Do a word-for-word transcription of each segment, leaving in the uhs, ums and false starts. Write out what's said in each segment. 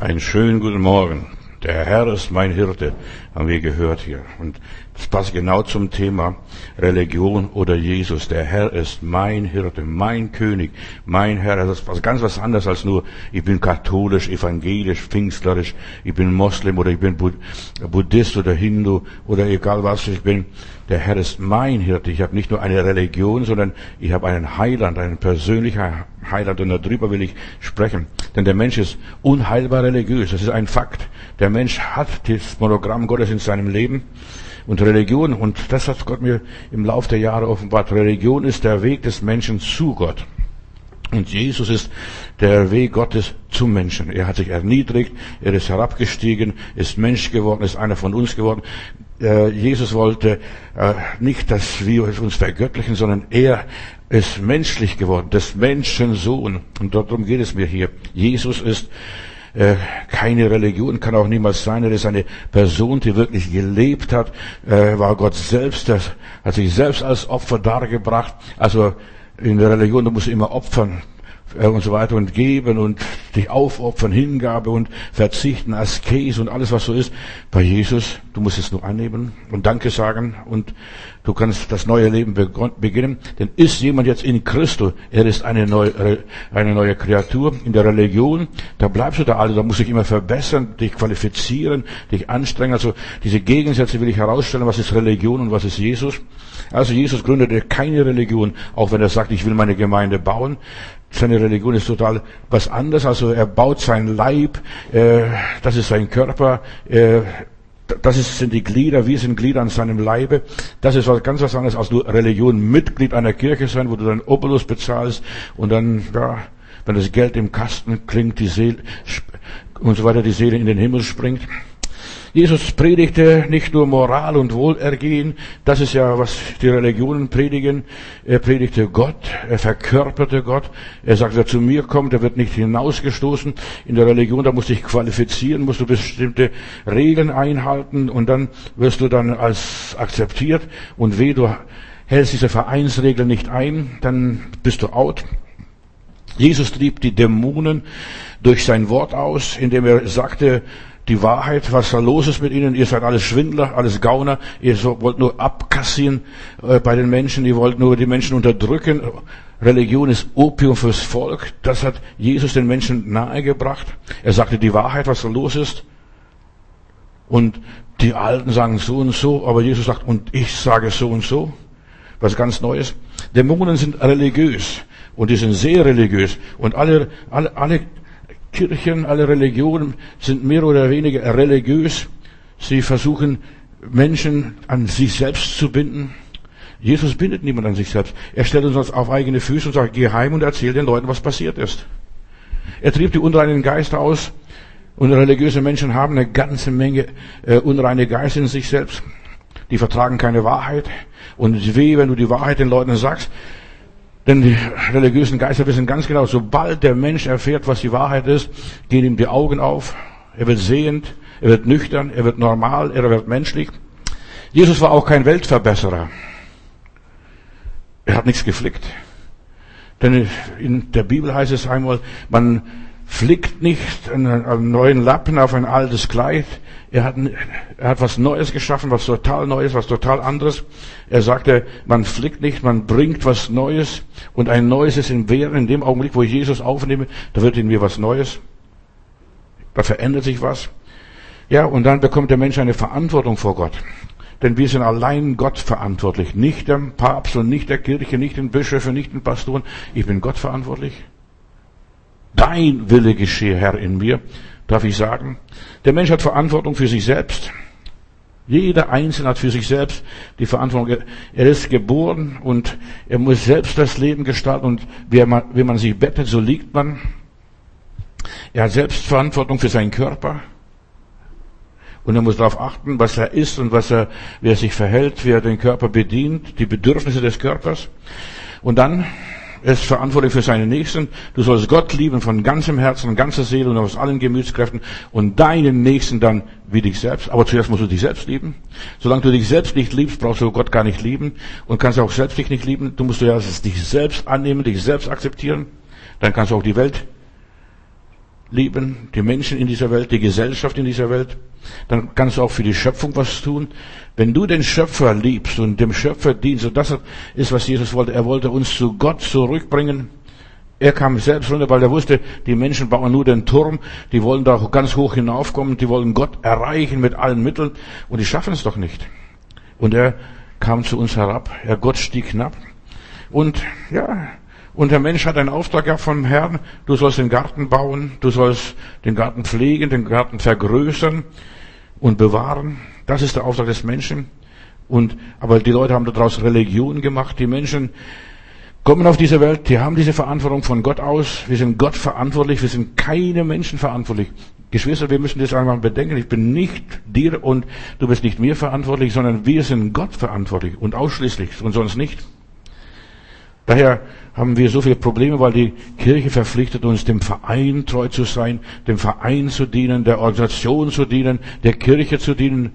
Einen schönen guten Morgen. Der Herr ist mein Hirte, haben wir gehört hier. Und das passt genau zum Thema Religion oder Jesus. Der Herr ist mein Hirte, mein König, mein Herr. Das ist was ganz was anderes als nur, ich bin katholisch, evangelisch, pfingstlerisch, ich bin Moslem oder ich bin Buddhist oder Hindu oder egal was ich bin. Der Herr ist mein Hirte. Ich habe nicht nur eine Religion, sondern ich habe einen Heiland, einen persönlichen Heiland. Und darüber will ich sprechen. Denn der Mensch ist unheilbar religiös. Das ist ein Fakt. Der Mensch hat das Monogramm Gottes in seinem Leben. Und Religion, und das hat Gott mir im Laufe der Jahre offenbart, Religion ist der Weg des Menschen zu Gott. Und Jesus ist der Weg Gottes zum Menschen. Er hat sich erniedrigt, er ist herabgestiegen, ist Mensch geworden, ist einer von uns geworden. Äh, Jesus wollte äh, nicht, dass wir uns vergöttlichen, sondern er ist menschlich geworden, des Menschen Sohn. Und darum geht es mir hier. Jesus ist äh, keine Religion, kann auch niemals sein. Er ist eine Person, die wirklich gelebt hat, äh, war Gott selbst, das hat sich selbst als Opfer dargebracht. Also in der Religion, du musst immer opfern äh, und so weiter und geben und dich aufopfern, Hingabe und verzichten, Askese und alles, was so ist. Bei Jesus, du musst es nur annehmen und Danke sagen und du kannst das neue Leben beginnen. Denn ist jemand jetzt in Christus, er ist eine neue, eine neue Kreatur. In der Religion, da bleibst du da alle, da musst du dich immer verbessern, dich qualifizieren, dich anstrengen. Also diese Gegensätze will ich herausstellen, was ist Religion und was ist Jesus. Also Jesus gründete keine Religion, auch wenn er sagt, ich will meine Gemeinde bauen. Seine Religion ist total was anderes. Also er baut sein Leib, äh, das ist sein Körper, äh, das ist, sind die Glieder, wir sind Glieder an seinem Leibe. Das ist was ganz was anderes als nur Religion, Mitglied einer Kirche sein, wo du deinen Obolus bezahlst und dann, ja, wenn das Geld im Kasten klingt, die Seele und so weiter, die Seele in den Himmel springt. Jesus predigte nicht nur Moral und Wohlergehen, das ist ja, was die Religionen predigen. Er predigte Gott, er verkörperte Gott. Er sagt, wer zu mir kommt, der wird nicht hinausgestoßen. In der Religion, da musst du dich qualifizieren, musst du bestimmte Regeln einhalten und dann wirst du dann als akzeptiert. Und weh, du hältst diese Vereinsregeln nicht ein, dann bist du out. Jesus trieb die Dämonen durch sein Wort aus, indem er sagte, die Wahrheit, was da los ist mit ihnen, ihr seid alles Schwindler, alles Gauner, ihr wollt nur abkassieren äh, bei den Menschen, ihr wollt nur die Menschen unterdrücken. Religion ist Opium fürs Volk, das hat Jesus den Menschen nahegebracht. Er sagte die Wahrheit, was da los ist. Und die Alten sagen so und so, aber Jesus sagt, und ich sage so und so, was ganz Neues. Dämonen sind religiös und die sind sehr religiös und alle, alle, alle Kirchen, alle Religionen sind mehr oder weniger religiös. Sie versuchen, Menschen an sich selbst zu binden. Jesus bindet niemand an sich selbst. Er stellt uns auf eigene Füße und sagt, geh heim und erzähl den Leuten, was passiert ist. Er trieb die unreinen Geister aus. Und religiöse Menschen haben eine ganze Menge äh, unreine Geister in sich selbst. Die vertragen keine Wahrheit. Und weh, wenn du die Wahrheit den Leuten sagst. Denn die religiösen Geister wissen ganz genau, sobald der Mensch erfährt, was die Wahrheit ist, gehen ihm die Augen auf. Er wird sehend, er wird nüchtern, er wird normal, er wird menschlich. Jesus war auch kein Weltverbesserer. Er hat nichts geflickt. Denn in der Bibel heißt es einmal, man flickt nicht einen neuen Lappen auf ein altes Kleid. Er hat, er hat was Neues geschaffen, was total Neues, was total anderes. Er sagte, man flickt nicht, man bringt was Neues. Und ein Neues ist in Währung. In dem Augenblick, wo ich Jesus aufnehme, da wird in mir was Neues. Da verändert sich was. Ja, und dann bekommt der Mensch eine Verantwortung vor Gott. Denn wir sind allein Gott verantwortlich. Nicht der Papst und nicht der Kirche, nicht den Bischöfen, nicht den Pastoren. Ich bin Gott verantwortlich. Dein Wille geschehe, Herr, in mir, darf ich sagen. Der Mensch hat Verantwortung für sich selbst. Jeder Einzelne hat für sich selbst die Verantwortung. Er ist geboren und er muss selbst das Leben gestalten. Und wie man, wie man sich bettet, so liegt man. Er hat selbst Verantwortung für seinen Körper. Und er muss darauf achten, was er isst und was er, wie er sich verhält, wie er den Körper bedient, die Bedürfnisse des Körpers. Und dann er ist verantwortlich für seine Nächsten. Du sollst Gott lieben von ganzem Herzen, von ganzer Seele und aus allen Gemütskräften und deinen Nächsten dann wie dich selbst. Aber zuerst musst du dich selbst lieben. Solange du dich selbst nicht liebst, brauchst du Gott gar nicht lieben und kannst auch selbst dich nicht lieben. Du musst ja dich selbst annehmen, dich selbst akzeptieren. Dann kannst du auch die Welt lieben, die Menschen in dieser Welt, die Gesellschaft in dieser Welt, dann kannst du auch für die Schöpfung was tun. Wenn du den Schöpfer liebst und dem Schöpfer dienst, und das ist, was Jesus wollte, er wollte uns zu Gott zurückbringen. Er kam selbst runter, weil er wusste, die Menschen bauen nur den Turm, die wollen da ganz hoch hinaufkommen, die wollen Gott erreichen mit allen Mitteln, und die schaffen es doch nicht. Und er kam zu uns herab, er Gott stieg hinab, und ja, und der Mensch hat einen Auftrag gehabt vom Herrn, du sollst den Garten bauen, du sollst den Garten pflegen, den Garten vergrößern und bewahren. Das ist der Auftrag des Menschen. Und, aber die Leute haben daraus Religion gemacht. Die Menschen kommen auf diese Welt, die haben diese Verantwortung von Gott aus. Wir sind Gott verantwortlich, wir sind keine Menschen verantwortlich. Geschwister, wir müssen das einmal bedenken. Ich bin nicht dir und du bist nicht mir verantwortlich, sondern wir sind Gott verantwortlich und ausschließlich und sonst nicht. Daher haben wir so viele Probleme, weil die Kirche verpflichtet uns, dem Verein treu zu sein, dem Verein zu dienen, der Organisation zu dienen, der Kirche zu dienen.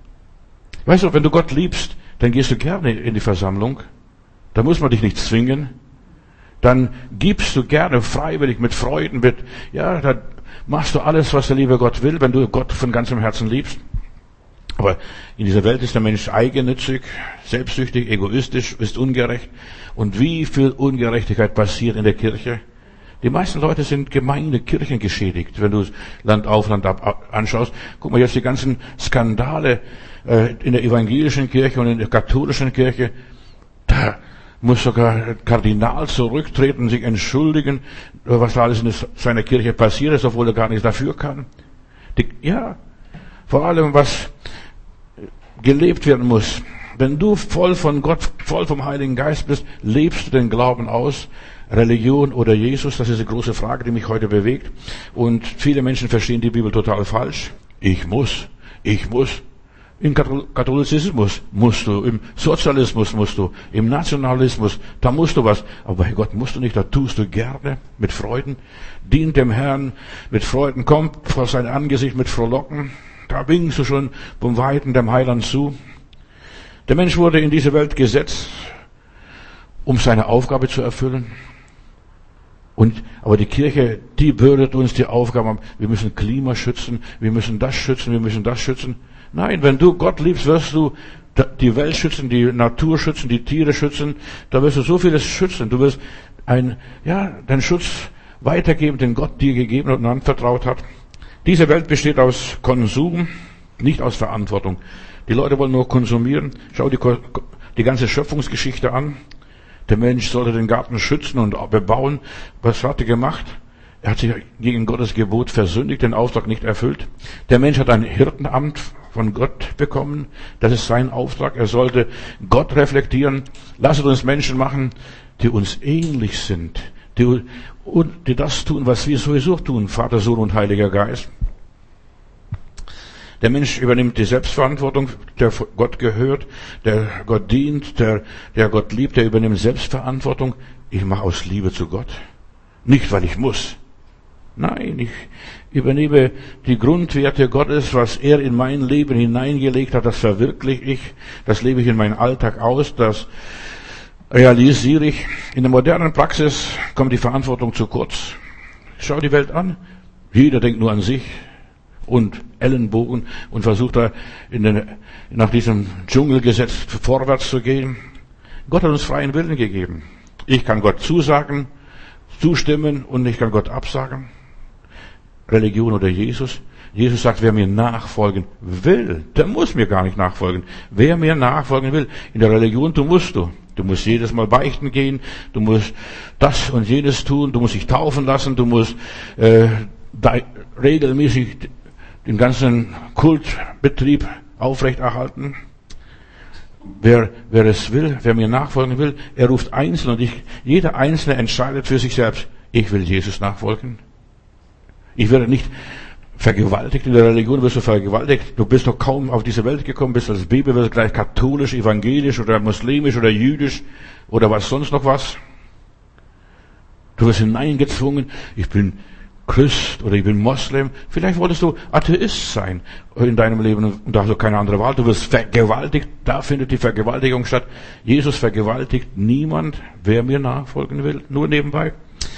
Weißt du, wenn du Gott liebst, dann gehst du gerne in die Versammlung. Da muss man dich nicht zwingen. Dann gibst du gerne freiwillig, mit Freuden, mit, ja, da machst du alles, was der liebe Gott will, wenn du Gott von ganzem Herzen liebst. Aber in dieser Welt ist der Mensch eigennützig, selbstsüchtig, egoistisch, ist ungerecht. Und wie viel Ungerechtigkeit passiert in der Kirche? Die meisten Leute sind Gemeinde, Kirchen geschädigt. Wenn du Land auf, Land ab anschaust, guck mal jetzt die ganzen Skandale äh, in der evangelischen Kirche und in der katholischen Kirche. Da muss sogar ein Kardinal zurücktreten, sich entschuldigen, was da alles in seiner Kirche passiert ist, obwohl er gar nichts dafür kann. Die, ja, vor allem was gelebt werden muss. Wenn du voll von Gott, voll vom Heiligen Geist bist, lebst du den Glauben aus? Religion oder Jesus? Das ist eine große Frage, die mich heute bewegt. Und viele Menschen verstehen die Bibel total falsch. Ich muss, ich muss. Im Katholizismus musst du, im Sozialismus musst du, im Nationalismus, da musst du was. Aber bei Gott musst du nicht, da tust du gerne, mit Freuden. Dient dem Herrn mit Freuden, kommt vor sein Angesicht mit Frohlocken. Da winkst du schon vom Weiten dem Heiland zu. Der Mensch wurde in diese Welt gesetzt, um seine Aufgabe zu erfüllen. Und, aber die Kirche, die bürdet uns die Aufgabe, wir müssen Klima schützen, wir müssen das schützen, wir müssen das schützen. Nein, wenn du Gott liebst, wirst du die Welt schützen, die Natur schützen, die Tiere schützen. Da wirst du so vieles schützen. Du wirst ein, ja, den Schutz weitergeben, den Gott dir gegeben und anvertraut hat. Diese Welt besteht aus Konsum, nicht aus Verantwortung. Die Leute wollen nur konsumieren. Schau die, die ganze Schöpfungsgeschichte an. Der Mensch sollte den Garten schützen und bebauen. Was hat er gemacht? Er hat sich gegen Gottes Gebot versündigt, den Auftrag nicht erfüllt. Der Mensch hat ein Hirtenamt von Gott bekommen. Das ist sein Auftrag. Er sollte Gott reflektieren. Lasset uns Menschen machen, die uns ähnlich sind, die, die das tun, was wir sowieso tun, Vater, Sohn und Heiliger Geist. Der Mensch übernimmt die Selbstverantwortung, der Gott gehört, der Gott dient, der, der Gott liebt, der übernimmt Selbstverantwortung. Ich mache aus Liebe zu Gott. Nicht, weil ich muss. Nein, ich übernehme die Grundwerte Gottes, was er in mein Leben hineingelegt hat, das verwirkliche ich, das lebe ich in meinen Alltag aus, das realisiere ich. In der modernen Praxis kommt die Verantwortung zu kurz. Schau die Welt an. Jeder denkt nur an sich und Ellenbogen und versucht da in den, nach diesem Dschungelgesetz vorwärts zu gehen. Gott hat uns freien Willen gegeben. Ich kann Gott zusagen, zustimmen und ich kann Gott absagen. Religion oder Jesus. Jesus sagt, wer mir nachfolgen will, der muss mir gar nicht nachfolgen. Wer mir nachfolgen will, in der Religion, du musst du. Du musst jedes Mal beichten gehen, du musst das und jenes tun, du musst dich taufen lassen, du musst äh, regelmäßig den ganzen Kultbetrieb aufrechterhalten. Wer, wer es will, wer mir nachfolgen will, er ruft einzeln und ich, jeder Einzelne entscheidet für sich selbst, ich will Jesus nachfolgen. Ich werde nicht vergewaltigt, in der Religion wirst du vergewaltigt. Du bist doch kaum auf diese Welt gekommen, bist als Baby, wirst gleich katholisch, evangelisch oder muslimisch oder jüdisch oder was sonst noch was. Du wirst hineingezwungen, ich bin Christ oder ich bin Moslem. Vielleicht wolltest du Atheist sein in deinem Leben und da hast du keine andere Wahl. Du wirst vergewaltigt, da findet die Vergewaltigung statt. Jesus vergewaltigt niemand, wer mir nachfolgen will, nur nebenbei.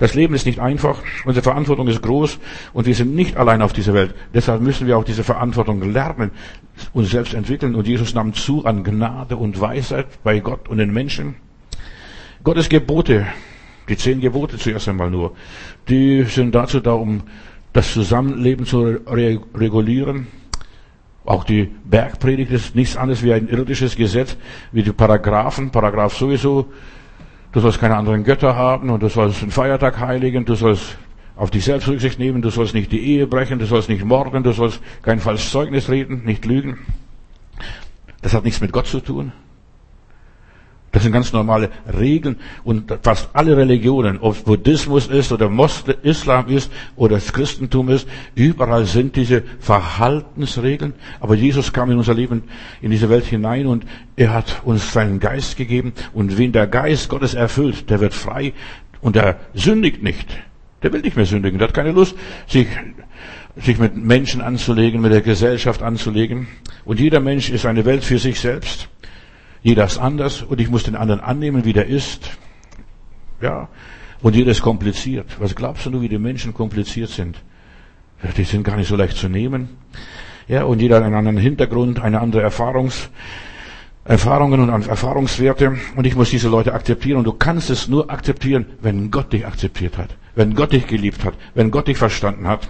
Das Leben ist nicht einfach, unsere Verantwortung ist groß und wir sind nicht allein auf dieser Welt. Deshalb müssen wir auch diese Verantwortung lernen, uns selbst entwickeln. Und Jesus nahm zu an Gnade und Weisheit bei Gott und den Menschen. Gottes Gebote, die zehn Gebote zuerst einmal nur, die sind dazu da, um das Zusammenleben zu regulieren. Auch die Bergpredigt ist nichts anderes wie ein irdisches Gesetz, wie die Paragraphen, Paragraph sowieso. Du sollst keine anderen Götter haben und du sollst den Feiertag heiligen, du sollst auf dich selbst Rücksicht nehmen, du sollst nicht die Ehe brechen, du sollst nicht morden, du sollst kein falsches Zeugnis reden, nicht lügen. Das hat nichts mit Gott zu tun. Das sind ganz normale Regeln und fast alle Religionen, ob es Buddhismus ist oder Moslem, Islam ist oder das Christentum ist, überall sind diese Verhaltensregeln. Aber Jesus kam in unser Leben, in diese Welt hinein und er hat uns seinen Geist gegeben. Und wen der Geist Gottes erfüllt, der wird frei und der sündigt nicht. Der will nicht mehr sündigen, der hat keine Lust, sich, sich mit Menschen anzulegen, mit der Gesellschaft anzulegen. Und jeder Mensch ist eine Welt für sich selbst. Jeder ist anders und ich muss den anderen annehmen, wie der ist. Ja. Und jeder ist kompliziert. Was glaubst du nur, wie die Menschen kompliziert sind? Die sind gar nicht so leicht zu nehmen. Ja, und jeder hat einen anderen Hintergrund, eine andere Erfahrungs, Erfahrungen und Erfahrungswerte. Und ich muss diese Leute akzeptieren. Und du kannst es nur akzeptieren, wenn Gott dich akzeptiert hat. Wenn Gott dich geliebt hat. Wenn Gott dich verstanden hat.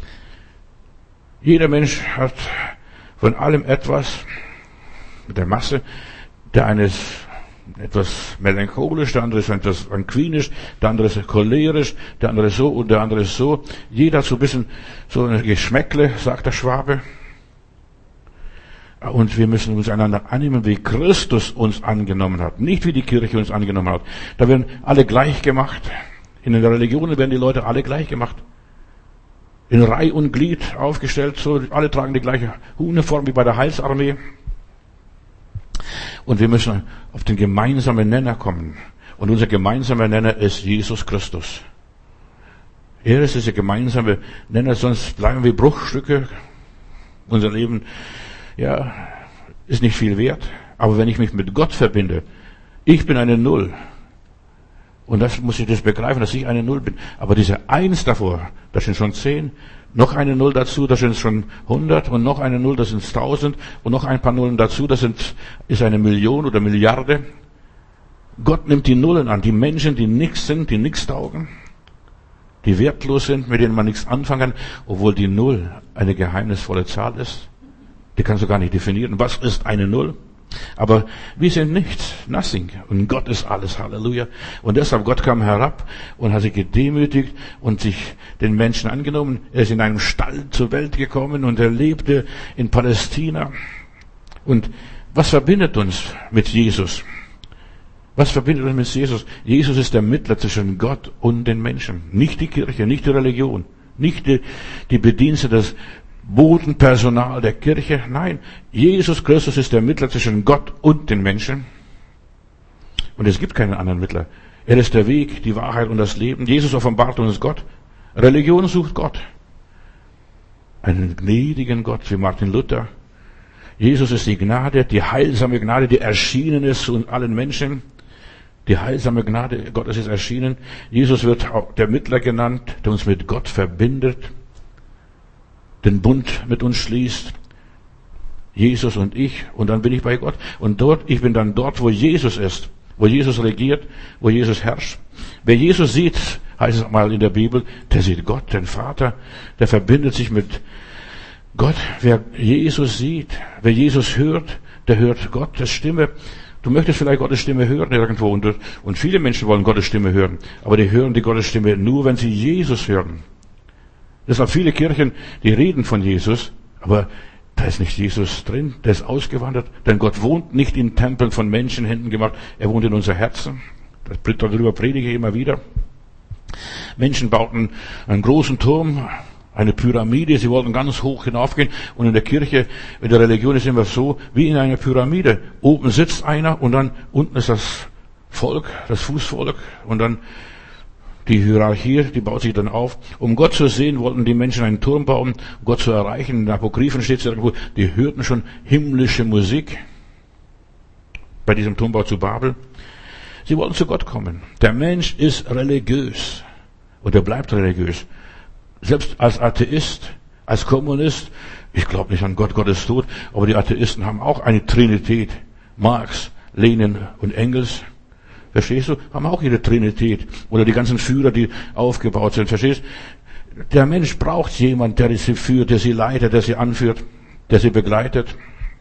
Jeder Mensch hat von allem etwas, mit der Masse. Der eine ist etwas melancholisch, der andere ist etwas sanguinisch, der andere ist cholerisch, der andere ist so und der andere ist so. Jeder hat so ein bisschen so ein Geschmäckle, sagt der Schwabe. Und wir müssen uns einander annehmen, wie Christus uns angenommen hat. Nicht wie die Kirche uns angenommen hat. Da werden alle gleich gemacht. In den Religionen werden die Leute alle gleich gemacht. In Reih und Glied aufgestellt, so alle tragen die gleiche Uniform wie bei der Heilsarmee. Und wir müssen auf den gemeinsamen Nenner kommen. Und unser gemeinsamer Nenner ist Jesus Christus. Er ist dieser gemeinsame Nenner, sonst bleiben wir Bruchstücke. Unser Leben, ja, ist nicht viel wert. Aber wenn ich mich mit Gott verbinde, ich bin eine Null. Und das muss ich das begreifen, dass ich eine Null bin. Aber diese Eins davor, das sind schon zehn. Noch eine Null dazu, das sind schon hundert. Und noch eine Null, das sind tausend. Und noch ein paar Nullen dazu, das sind, ist eine Million oder Milliarde. Gott nimmt die Nullen an. Die Menschen, die nichts sind, die nichts taugen. Die wertlos sind, mit denen man nichts anfangen kann. Obwohl die Null eine geheimnisvolle Zahl ist. Die kannst du gar nicht definieren. Was ist eine Null? Aber wir sind nichts, nothing. Und Gott ist alles, Halleluja. Und deshalb, Gott kam herab und hat sich gedemütigt und sich den Menschen angenommen. Er ist in einem Stall zur Welt gekommen und er lebte in Palästina. Und was verbindet uns mit Jesus? Was verbindet uns mit Jesus? Jesus ist der Mittler zwischen Gott und den Menschen. Nicht die Kirche, nicht die Religion, nicht die, die Bedienstete des Bodenpersonal der Kirche. Nein, Jesus Christus ist der Mittler zwischen Gott und den Menschen. Und es gibt keinen anderen Mittler. Er ist der Weg, die Wahrheit und das Leben. Jesus offenbart uns Gott. Religion sucht Gott. Einen gnädigen Gott wie Martin Luther. Jesus ist die Gnade, die heilsame Gnade, die erschienen ist zu allen Menschen. Die heilsame Gnade Gottes ist erschienen. Jesus wird auch der Mittler genannt, der uns mit Gott verbindet, den Bund mit uns schließt. Jesus und ich, und dann bin ich bei Gott. Und dort, ich bin dann dort, wo Jesus ist, wo Jesus regiert, wo Jesus herrscht. Wer Jesus sieht, heißt es mal in der Bibel, der sieht Gott, den Vater, der verbindet sich mit Gott. Wer Jesus sieht, wer Jesus hört, der hört Gottes Stimme. Du möchtest vielleicht Gottes Stimme hören irgendwo, und, und viele Menschen wollen Gottes Stimme hören, aber die hören die Gottes Stimme nur, wenn sie Jesus hören. Deshalb viele Kirchen, die reden von Jesus, aber da ist nicht Jesus drin, der ist ausgewandert, denn Gott wohnt nicht in Tempeln von Menschenhänden gemacht, er wohnt in unser Herzen. Darüber predige ich immer wieder. Menschen bauten einen großen Turm, eine Pyramide, sie wollten ganz hoch hinaufgehen, und in der Kirche, in der Religion ist immer so, wie in einer Pyramide. Oben sitzt einer und dann unten ist das Volk, das Fußvolk, und dann die Hierarchie, die baut sich dann auf. Um Gott zu sehen, wollten die Menschen einen Turm bauen, um Gott zu erreichen. In den Apokryphen steht es irgendwo, die hörten schon himmlische Musik bei diesem Turmbau zu Babel. Sie wollten zu Gott kommen. Der Mensch ist religiös. Und er bleibt religiös. Selbst als Atheist, als Kommunist, ich glaube nicht an Gott, Gott ist tot, aber die Atheisten haben auch eine Trinität. Marx, Lenin und Engels, verstehst du, haben auch ihre Trinität. Oder die ganzen Führer, die aufgebaut sind, verstehst du? Der Mensch braucht jemanden, der sie führt, der sie leitet, der sie anführt, der sie begleitet.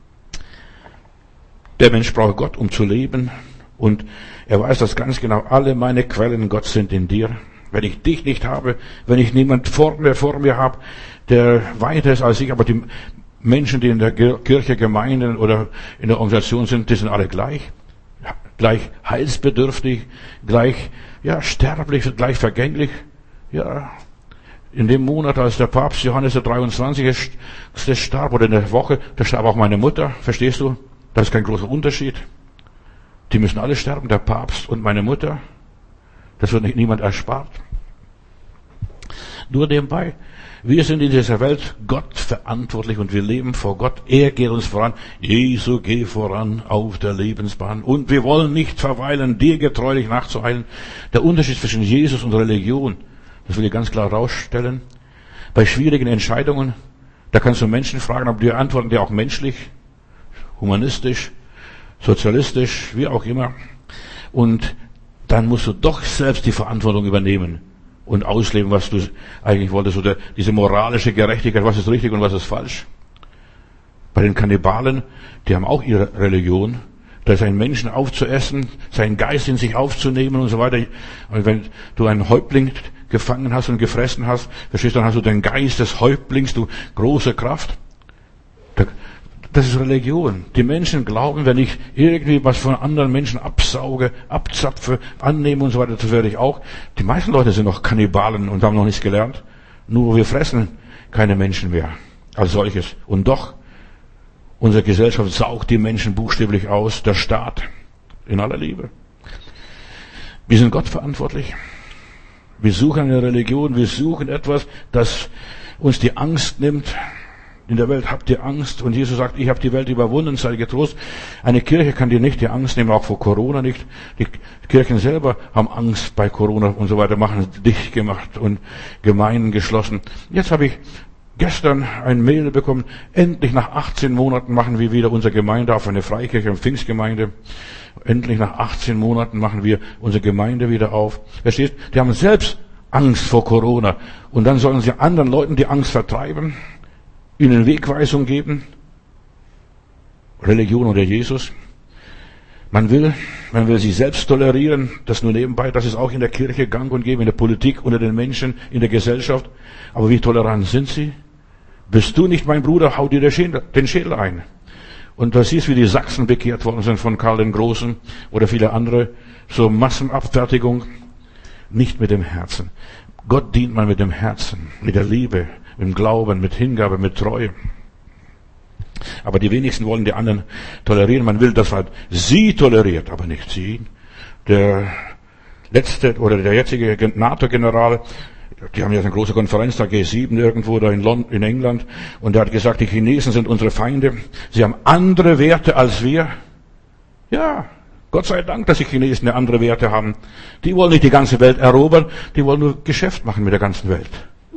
Der Mensch braucht Gott, um zu leben. Und er weiß das ganz genau. Alle meine Quellen, Gott, sind in dir. Wenn ich dich nicht habe, wenn ich niemand vor mir, vor mir habe, der weiter ist als ich, aber die Menschen, die in der Kirche, Gemeinden oder in der Organisation sind, die sind alle gleich. Gleich heilsbedürftig, gleich, ja, sterblich, gleich vergänglich. Ja, in dem Monat, als der Papst Johannes der dreiundzwanzigste starb, oder in der Woche, da starb auch meine Mutter, verstehst du? Das ist kein großer Unterschied. Die müssen alle sterben, der Papst und meine Mutter. Das wird nicht niemand erspart. Nur nebenbei, wir sind in dieser Welt Gott verantwortlich und wir leben vor Gott. Er geht uns voran. Jesu, geh voran auf der Lebensbahn. Und wir wollen nicht verweilen, dir getreulich nachzueilen. Der Unterschied zwischen Jesus und Religion, das will ich ganz klar rausstellen. Bei schwierigen Entscheidungen, da kannst du Menschen fragen, aber die antworten dir auch menschlich, humanistisch, sozialistisch, wie auch immer. Und dann musst du doch selbst die Verantwortung übernehmen und ausleben, was du eigentlich wolltest, oder diese moralische Gerechtigkeit, was ist richtig und was ist falsch. Bei den Kannibalen, die haben auch ihre Religion, da ist ein Menschen aufzuessen, seinen Geist in sich aufzunehmen und so weiter. Und wenn du einen Häuptling gefangen hast und gefressen hast, verstehst du, dann hast du den Geist des Häuptlings, du große Kraft. Das ist Religion. Die Menschen glauben, wenn ich irgendwie was von anderen Menschen absauge, abzapfe, annehme und so weiter, das werde ich auch. Die meisten Leute sind noch Kannibalen und haben noch nichts gelernt. Nur wir fressen keine Menschen mehr als solches. Und doch, unsere Gesellschaft saugt die Menschen buchstäblich aus, der Staat, in aller Liebe. Wir sind Gott verantwortlich. Wir suchen eine Religion, wir suchen etwas, das uns die Angst nimmt. In der Welt habt ihr Angst, und Jesus sagt, ich habe die Welt überwunden, sei getrost. Eine Kirche kann dir nicht die Angst nehmen, auch vor Corona nicht. Die Kirchen selber haben Angst bei Corona und so weiter, machen dicht gemacht und Gemeinden geschlossen. Jetzt habe ich gestern ein Mail bekommen, endlich nach achtzehn Monaten machen wir wieder unsere Gemeinde auf, eine Freikirche und Pfingstgemeinde. Endlich nach achtzehn Monaten machen wir unsere Gemeinde wieder auf. Verstehst? Die haben selbst Angst vor Corona, und dann sollen sie anderen Leuten die Angst vertreiben, ihnen Wegweisung geben. Religion oder Jesus. Man will, man will sich selbst tolerieren, das nur nebenbei, das ist auch in der Kirche gang und gäbe, in der Politik, unter den Menschen, in der Gesellschaft. Aber wie tolerant sind sie? Bist du nicht mein Bruder, hau dir den Schädel ein. Und du siehst, wie die Sachsen bekehrt worden sind von Karl den Großen oder viele andere. So Massenabfertigung. Nicht mit dem Herzen. Gott dient man mit dem Herzen, mit der Liebe, mit dem Glauben, mit Hingabe, mit Treue. Aber die wenigsten wollen die anderen tolerieren. Man will, dass man sie toleriert, aber nicht sie. Der letzte oder der jetzige NATO-General, die haben ja eine große Konferenz, da G sieben irgendwo da in, London, in England, und der hat gesagt, die Chinesen sind unsere Feinde. Sie haben andere Werte als wir. Ja, Gott sei Dank, dass die Chinesen eine andere Werte haben. Die wollen nicht die ganze Welt erobern, die wollen nur Geschäft machen mit der ganzen Welt.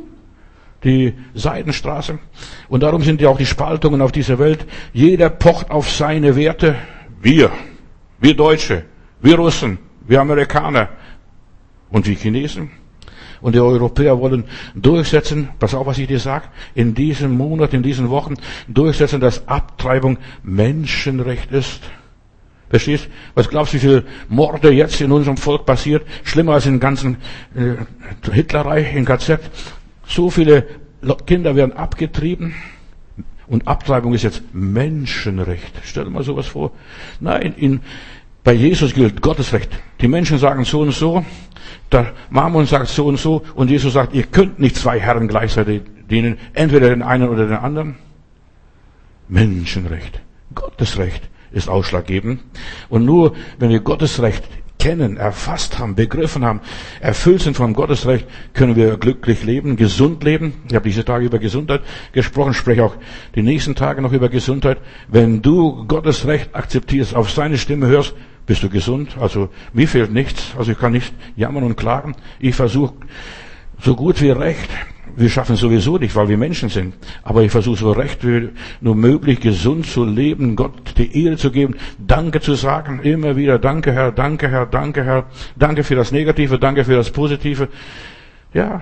Die Seidenstraße. Und darum sind ja auch die Spaltungen auf dieser Welt. Jeder pocht auf seine Werte. Wir, wir Deutsche, wir Russen, wir Amerikaner und wir Chinesen. Und die Europäer wollen durchsetzen, pass auf, was ich dir sage, in diesem Monat, in diesen Wochen, durchsetzen, dass Abtreibung Menschenrecht ist. Verstehst? Was glaubst du, wie viele Morde jetzt in unserem Volk passiert? Schlimmer als im ganzen äh, Hitlerreich, in K Z. So viele Kinder werden abgetrieben. Und Abtreibung ist jetzt Menschenrecht. Stell dir mal sowas vor. Nein, in, bei Jesus gilt Gottesrecht. Die Menschen sagen so und so. Der Mammon sagt so und so. Und Jesus sagt, ihr könnt nicht zwei Herren gleichzeitig dienen. Entweder den einen oder den anderen. Menschenrecht. Gottesrecht ist ausschlaggebend. Und nur wenn wir Gottesrecht kennen, erfasst haben, begriffen haben, erfüllt sind von Gottesrecht, können wir glücklich leben, gesund leben. Ich habe diese Tage über Gesundheit gesprochen, spreche auch die nächsten Tage noch über Gesundheit. Wenn du Gottes Recht akzeptierst, auf seine Stimme hörst, bist du gesund. Also mir fehlt nichts, also ich kann nicht jammern und klagen. Ich versuche so gut wie recht. Wir schaffen es sowieso nicht, weil wir Menschen sind. Aber ich versuche so recht wie nur möglich gesund zu leben, Gott die Ehre zu geben, Danke zu sagen, immer wieder Danke Herr, Danke Herr, Danke Herr, Danke für das Negative, Danke für das Positive. Ja.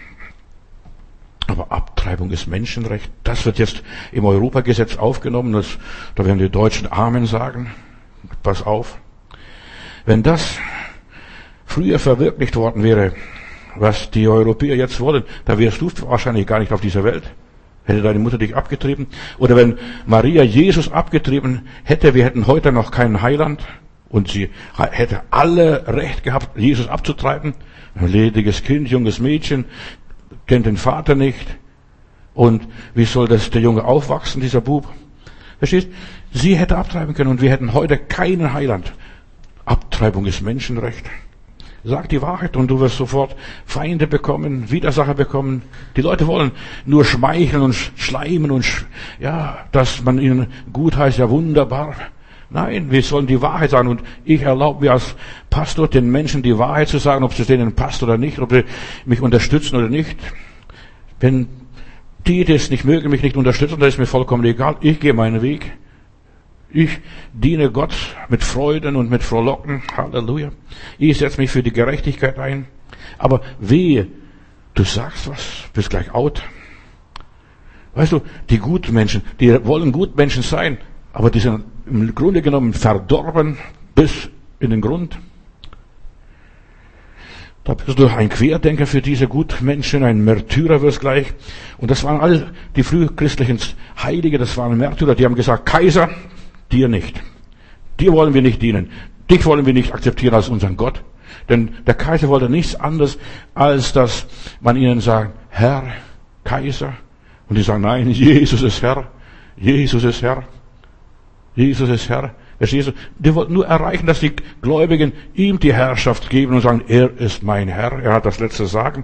Aber Abtreibung ist Menschenrecht. Das wird jetzt im Europagesetz aufgenommen. Das, da werden die Deutschen Amen sagen. Pass auf. Wenn das früher verwirklicht worden wäre, was die Europäer jetzt wollen, da wärst du wahrscheinlich gar nicht auf dieser Welt. Hätte deine Mutter dich abgetrieben? Oder wenn Maria Jesus abgetrieben hätte, wir hätten heute noch keinen Heiland und sie hätte alle Recht gehabt, Jesus abzutreiben. Ein lediges Kind, junges Mädchen, kennt den Vater nicht. Und wie soll das der Junge aufwachsen, dieser Bub? Verstehst? Sie hätte abtreiben können und wir hätten heute keinen Heiland. Abtreibung ist Menschenrecht. Sag die Wahrheit und du wirst sofort Feinde bekommen, Widersacher bekommen. Die Leute wollen nur schmeicheln und schleimen und, ja, dass man ihnen gut heißt, ja wunderbar. Nein, wir sollen die Wahrheit sagen und ich erlaube mir als Pastor den Menschen die Wahrheit zu sagen, ob es denen passt oder nicht, ob sie mich unterstützen oder nicht. Wenn die das nicht mögen, mich nicht unterstützen, dann ist mir vollkommen egal. Ich gehe meinen Weg. Ich diene Gott mit Freuden und mit Frohlocken. Halleluja. Ich setze mich für die Gerechtigkeit ein. Aber wehe, du sagst was, bist gleich out. Weißt du, die guten Menschen, die wollen Gutmenschen sein, aber die sind im Grunde genommen verdorben bis in den Grund. Da bist du ein Querdenker für diese Gutmenschen, ein Märtyrer wirst gleich. Und das waren alle die frühchristlichen Heilige, das waren Märtyrer, die haben gesagt, Kaiser, dir nicht. Dir wollen wir nicht dienen. Dich wollen wir nicht akzeptieren als unseren Gott. Denn der Kaiser wollte nichts anderes, als dass man ihnen sagt, Herr, Kaiser. Und die sagen, nein, Jesus ist Herr. Jesus ist Herr. Jesus ist Herr. Verstehst du? Die wollten nur erreichen, dass die Gläubigen ihm die Herrschaft geben und sagen, er ist mein Herr. Er hat das letzte Sagen.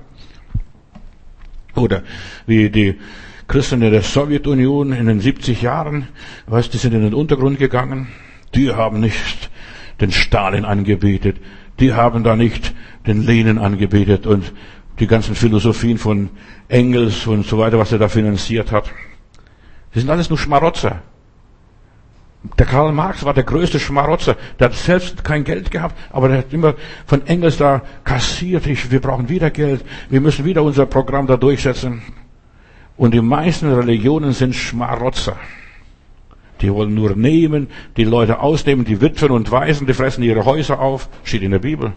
Oder wie die Christen in der Sowjetunion in den siebzig Jahren, weißt du, die sind in den Untergrund gegangen. Die haben nicht den Stalin angebetet. Die haben da nicht den Lenin angebetet und die ganzen Philosophien von Engels und so weiter, was er da finanziert hat. Die sind alles nur Schmarotzer. Der Karl Marx war der größte Schmarotzer. Der hat selbst kein Geld gehabt, aber der hat immer von Engels da kassiert. Ich, wir brauchen wieder Geld. Wir müssen wieder unser Programm da durchsetzen. Und die meisten Religionen sind Schmarotzer. Die wollen nur nehmen, die Leute ausnehmen, die Witwen und Waisen, die fressen ihre Häuser auf. Steht in der Bibel.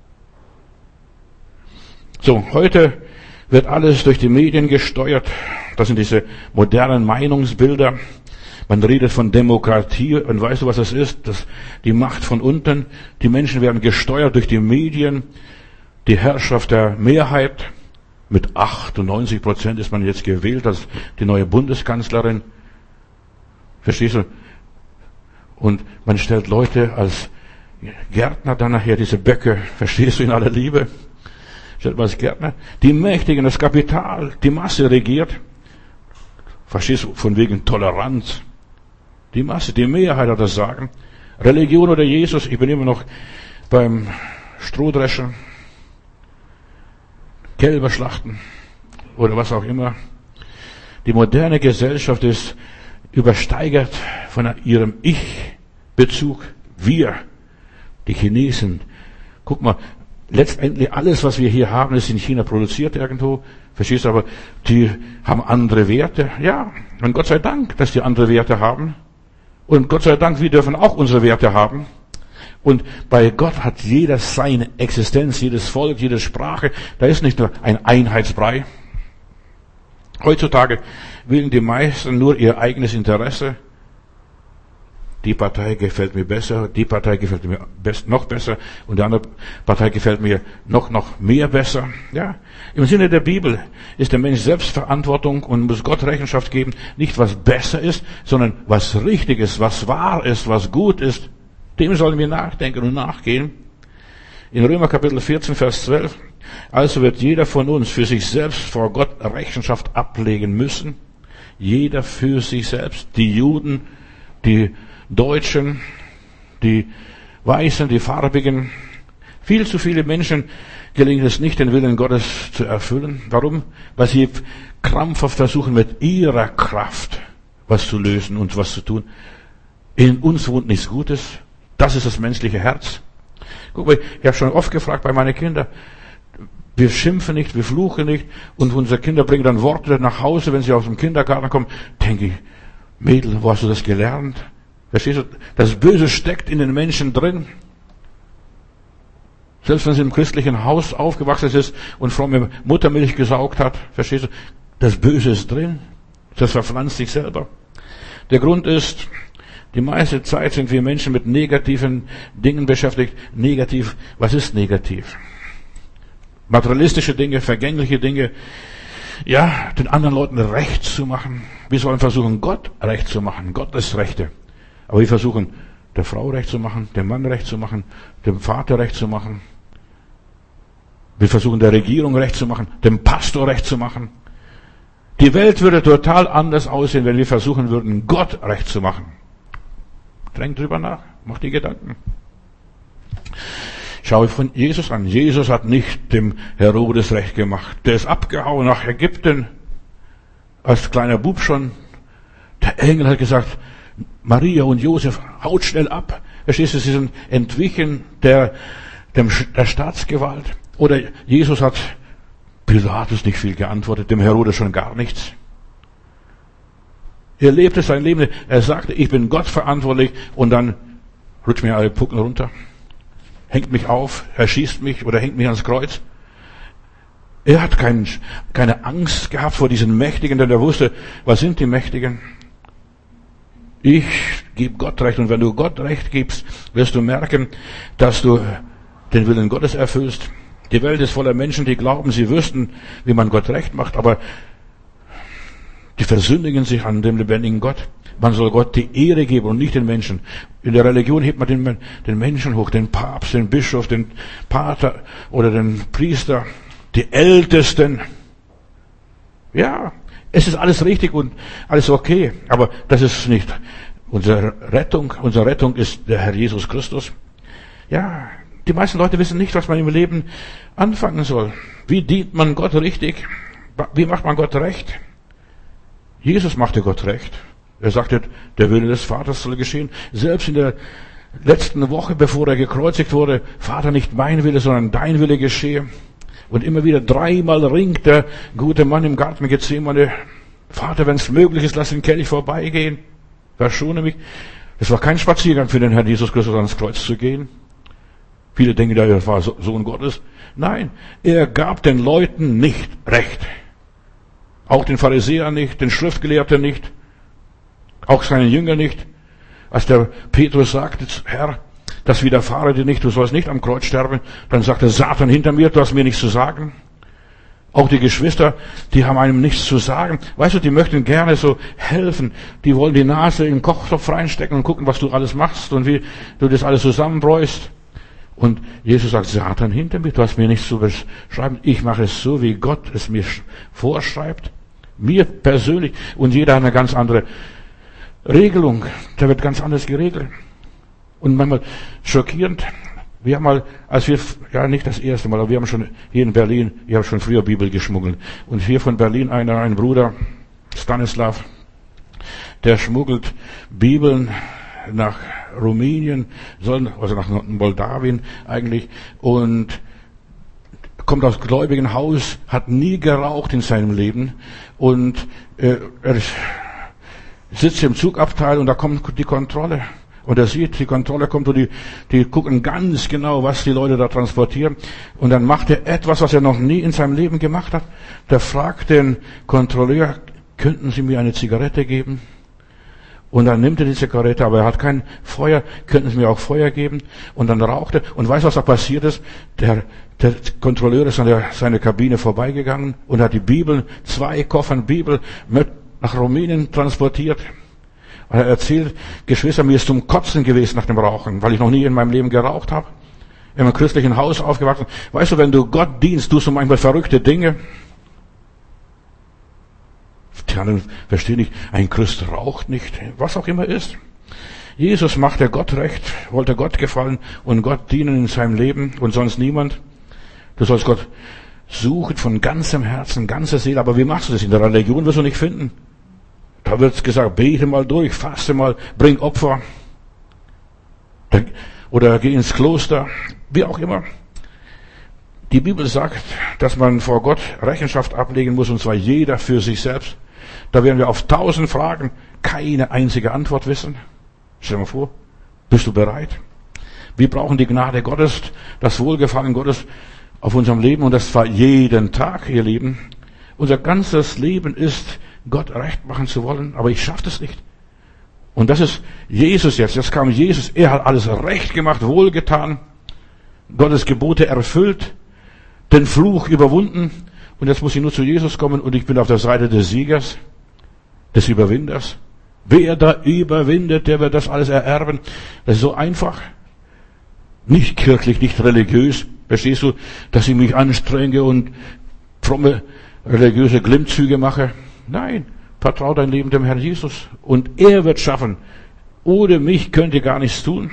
So, heute wird alles durch die Medien gesteuert. Das sind diese modernen Meinungsbilder. Man redet von Demokratie und weißt du, was das ist? Das, die Macht von unten. Die Menschen werden gesteuert durch die Medien. Die Herrschaft der Mehrheit. Mit achtundneunzig Prozent ist man jetzt gewählt als die neue Bundeskanzlerin. Verstehst du? Und man stellt Leute als Gärtner dann nachher, diese Böcke. Verstehst du, in aller Liebe? Stellt man als Gärtner. Die Mächtigen, das Kapital, die Masse regiert. Verstehst du? Von wegen Toleranz. Die Masse, die Mehrheit hat das Sagen. Religion oder Jesus, ich bin immer noch beim Strohdreschen. Kälber schlachten oder was auch immer. Die moderne Gesellschaft ist übersteigert von ihrem Ich-Bezug. Wir, die Chinesen. Guck mal, letztendlich alles, was wir hier haben, ist in China produziert irgendwo. Verstehst du, aber die haben andere Werte. Ja, und Gott sei Dank, dass die andere Werte haben. Und Gott sei Dank, wir dürfen auch unsere Werte haben. Und bei Gott hat jeder seine Existenz, jedes Volk, jede Sprache. Da ist nicht nur ein Einheitsbrei. Heutzutage wählen die meisten nur ihr eigenes Interesse. Die Partei gefällt mir besser, die Partei gefällt mir noch besser und die andere Partei gefällt mir noch, noch mehr besser. Ja, im Sinne der Bibel ist der Mensch Selbstverantwortung und muss Gott Rechenschaft geben. Nicht was besser ist, sondern was richtig ist, was wahr ist, was gut ist. Dem sollen wir nachdenken und nachgehen. In Römer Kapitel vierzehn, Vers zwölf. Also wird jeder von uns für sich selbst vor Gott Rechenschaft ablegen müssen. Jeder für sich selbst. Die Juden, die Deutschen, die Weißen, die Farbigen. Viel zu viele Menschen gelingt es nicht, den Willen Gottes zu erfüllen. Warum? Weil sie krampfhaft versuchen, mit ihrer Kraft was zu lösen und was zu tun. In uns wohnt nichts Gutes. Das ist das menschliche Herz. Guck mal, ich habe schon oft gefragt bei meinen Kindern, wir schimpfen nicht, wir fluchen nicht und unsere Kinder bringen dann Worte nach Hause, wenn sie aus dem Kindergarten kommen. Denke ich, Mädel, wo hast du das gelernt? Verstehst du? Das Böse steckt in den Menschen drin. Selbst wenn sie im christlichen Haus aufgewachsen ist und fromme Muttermilch gesaugt hat, verstehst du? Das Böse ist drin. Das verpflanzt sich selber. Der Grund ist, die meiste Zeit sind wir Menschen mit negativen Dingen beschäftigt. Negativ, was ist negativ? Materialistische Dinge, vergängliche Dinge. Ja, den anderen Leuten recht zu machen. Wir sollen versuchen, Gott recht zu machen. Gottes Rechte. Aber wir versuchen, der Frau recht zu machen, dem Mann recht zu machen, dem Vater recht zu machen. Wir versuchen, der Regierung recht zu machen, dem Pastor recht zu machen. Die Welt würde total anders aussehen, wenn wir versuchen würden, Gott recht zu machen. Denk drüber nach, mach die Gedanken. Schau von Jesus an. Jesus hat nicht dem Herodes recht gemacht. Der ist abgehauen nach Ägypten. Als kleiner Bub schon. Der Engel hat gesagt, Maria und Josef, haut schnell ab. Verstehst du, sie sind entwichen der, dem, der Staatsgewalt. Oder Jesus hat Pilatus nicht viel geantwortet, dem Herodes schon gar nichts. Er lebte sein Leben, er sagte, ich bin Gott verantwortlich und dann rutscht mir alle Pucken runter. Hängt mich auf, erschießt mich oder hängt mich ans Kreuz. Er hat kein, keine Angst gehabt vor diesen Mächtigen, denn er wusste, was sind die Mächtigen? Ich gebe Gott Recht und wenn du Gott Recht gibst, wirst du merken, dass du den Willen Gottes erfüllst. Die Welt ist voller Menschen, die glauben, sie wüssten, wie man Gott Recht macht, aber die versündigen sich an dem lebendigen Gott. Man soll Gott die Ehre geben und nicht den Menschen. In der Religion hebt man den, den Menschen hoch, den Papst, den Bischof, den Pater oder den Priester, die Ältesten. Ja, es ist alles richtig und alles okay, aber das ist nicht unsere Rettung. Unsere Rettung ist der Herr Jesus Christus. Ja, die meisten Leute wissen nicht, was man im Leben anfangen soll. Wie dient man Gott richtig? Wie macht man Gott recht? Jesus machte Gott recht. Er sagte, der Wille des Vaters soll geschehen. Selbst in der letzten Woche, bevor er gekreuzigt wurde, Vater, nicht mein Wille, sondern dein Wille geschehe. Und immer wieder dreimal ringt der gute Mann im Garten Gethsemane, Vater, wenn es möglich ist, lass den Kelch vorbeigehen. Verschone mich. Es war kein Spaziergang für den Herrn Jesus Christus, ans Kreuz zu gehen. Viele denken, er war Sohn Gottes. Nein, er gab den Leuten nicht recht. Auch den Pharisäern nicht, den Schriftgelehrten nicht, auch seinen Jüngern nicht. Als der Petrus sagte, Herr, das widerfahre dir nicht, du sollst nicht am Kreuz sterben, dann sagte Satan hinter mir, du hast mir nichts zu sagen. Auch die Geschwister, die haben einem nichts zu sagen. Weißt du, die möchten gerne so helfen. Die wollen die Nase in den Kochtopf reinstecken und gucken, was du alles machst und wie du das alles zusammenbräust. Und Jesus sagt, Satan hinter mir, du hast mir nichts zu beschreiben. Ich mache es so, wie Gott es mir vorschreibt. Mir persönlich. Und jeder hat eine ganz andere Regelung. Da wird ganz anders geregelt. Und manchmal schockierend. Wir haben mal, als wir, ja nicht das erste Mal, aber wir haben schon hier in Berlin, ich habe schon früher Bibel geschmuggelt. Und hier von Berlin einer, ein Bruder, Stanislav, der schmuggelt Bibeln nach Rumänien, also nach Moldawien eigentlich, und kommt aus gläubigen Haus, hat nie geraucht in seinem Leben und äh, er sitzt im Zugabteil und da kommt die Kontrolle. Und er sieht, die Kontrolle kommt und die, die gucken ganz genau, was die Leute da transportieren. Und dann macht er etwas, was er noch nie in seinem Leben gemacht hat. Der fragt den Kontrolleur, könnten Sie mir eine Zigarette geben? Und dann nimmt er die Zigarette, aber er hat kein Feuer, könnten Sie mir auch Feuer geben? Und dann raucht er. Und weißt du, was da passiert ist? Der, der Kontrolleur ist an der, seine Kabine vorbeigegangen und hat die Bibel, zwei Koffern Bibel mit nach Rumänien transportiert. Er erzählt, Geschwister, mir ist zum Kotzen gewesen nach dem Rauchen, weil ich noch nie in meinem Leben geraucht habe. In einem christlichen Haus aufgewachsen. Weißt du, wenn du Gott dienst, tust du manchmal verrückte Dinge. Die anderen verstehen nicht, ein Christ raucht nicht, was auch immer ist. Jesus machte Gott recht, wollte Gott gefallen und Gott dienen in seinem Leben und sonst niemand. Du sollst Gott suchen von ganzem Herzen, ganzer Seele. Aber wie machst du das? In der Religion wirst du nicht finden. Da wird gesagt, bete mal durch, faste mal, bring Opfer. Oder geh ins Kloster, wie auch immer. Die Bibel sagt, dass man vor Gott Rechenschaft ablegen muss, und zwar jeder für sich selbst. Da werden wir auf tausend Fragen keine einzige Antwort wissen. Stell dir mal vor, bist du bereit? Wir brauchen die Gnade Gottes, das Wohlgefallen Gottes auf unserem Leben, und das war jeden Tag, ihr Lieben. Unser ganzes Leben ist, Gott recht machen zu wollen, aber ich schaffe das nicht. Und das ist Jesus jetzt. Jetzt kam Jesus. Er hat alles recht gemacht, wohlgetan, Gottes Gebote erfüllt, den Fluch überwunden. Und jetzt muss ich nur zu Jesus kommen und ich bin auf der Seite des Siegers, des Überwinders. Wer da überwindet, der wird das alles ererben. Das ist so einfach. Nicht kirchlich, nicht religiös. Verstehst du, dass ich mich anstrenge und fromme religiöse Glimmzüge mache? Nein, vertrau dein Leben dem Herrn Jesus. Und er wird schaffen. Ohne mich könnt ihr gar nichts tun.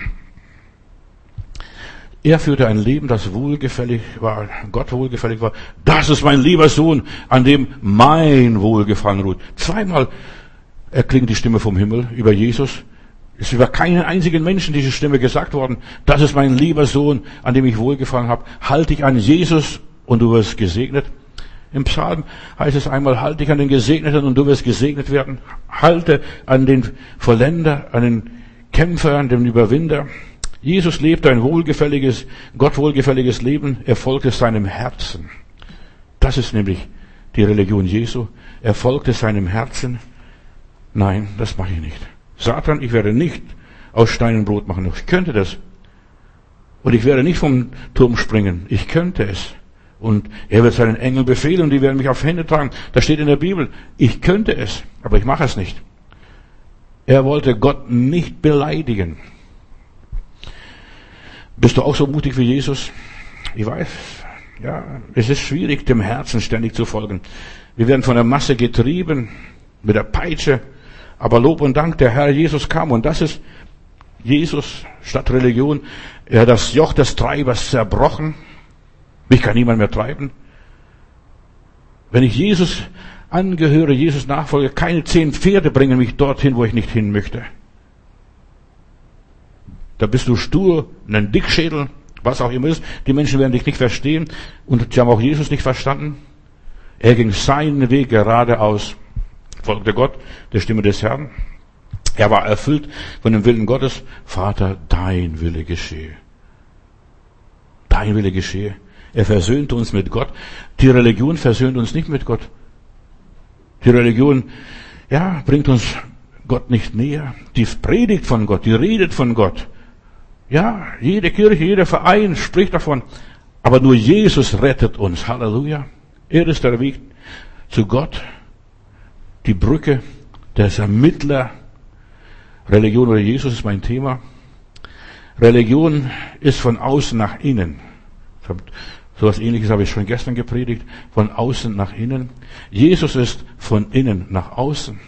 Er führte ein Leben, das wohlgefällig war, Gott wohlgefällig war. Das ist mein lieber Sohn, an dem mein Wohlgefallen ruht. Zweimal erklingt die Stimme vom Himmel über Jesus. Es ist über keinen einzigen Menschen diese Stimme gesagt worden. Das ist mein lieber Sohn, an dem ich wohlgefallen habe. Halte dich an Jesus und du wirst gesegnet. Im Psalm heißt es einmal, halte dich an den Gesegneten und du wirst gesegnet werden. Halte an den Vollender, an den Kämpfer, an den Überwinder. Jesus lebte ein wohlgefälliges, Gott wohlgefälliges Leben. Er folgte seinem Herzen. Das ist nämlich die Religion Jesu. Er folgte seinem Herzen. Nein, das mache ich nicht. Satan, ich werde nicht aus Steinen Brot machen. Ich könnte das. Und ich werde nicht vom Turm springen. Ich könnte es. Und er wird seinen Engeln befehlen und die werden mich auf Hände tragen. Das steht in der Bibel. Ich könnte es, aber ich mache es nicht. Er wollte Gott nicht beleidigen. Bist du auch so mutig wie Jesus? Ich weiß, ja, es ist schwierig, dem Herzen ständig zu folgen. Wir werden von der Masse getrieben, mit der Peitsche. Aber Lob und Dank, der Herr Jesus kam, und das ist Jesus statt Religion. Er hat das Joch des Treibers zerbrochen. Mich kann niemand mehr treiben. Wenn ich Jesus angehöre, Jesus nachfolge, keine zehn Pferde bringen mich dorthin, wo ich nicht hin möchte. Da bist du stur, ein Dickschädel, was auch immer ist. Die Menschen werden dich nicht verstehen und sie haben auch Jesus nicht verstanden. Er ging seinen Weg geradeaus, folgte Gott, der Stimme des Herrn. Er war erfüllt von dem Willen Gottes. Vater, dein Wille geschehe. Dein Wille geschehe. Er versöhnte uns mit Gott. Die Religion versöhnt uns nicht mit Gott. Die Religion, ja, bringt uns Gott nicht näher. Die predigt von Gott, die redet von Gott. Ja, jede Kirche, jeder Verein spricht davon. Aber nur Jesus rettet uns. Halleluja. Er ist der Weg zu Gott. Die Brücke, der Ermittler. Religion oder Jesus ist mein Thema. Religion ist von außen nach innen. So etwas Ähnliches habe ich schon gestern gepredigt. Von außen nach innen. Jesus ist von innen nach außen.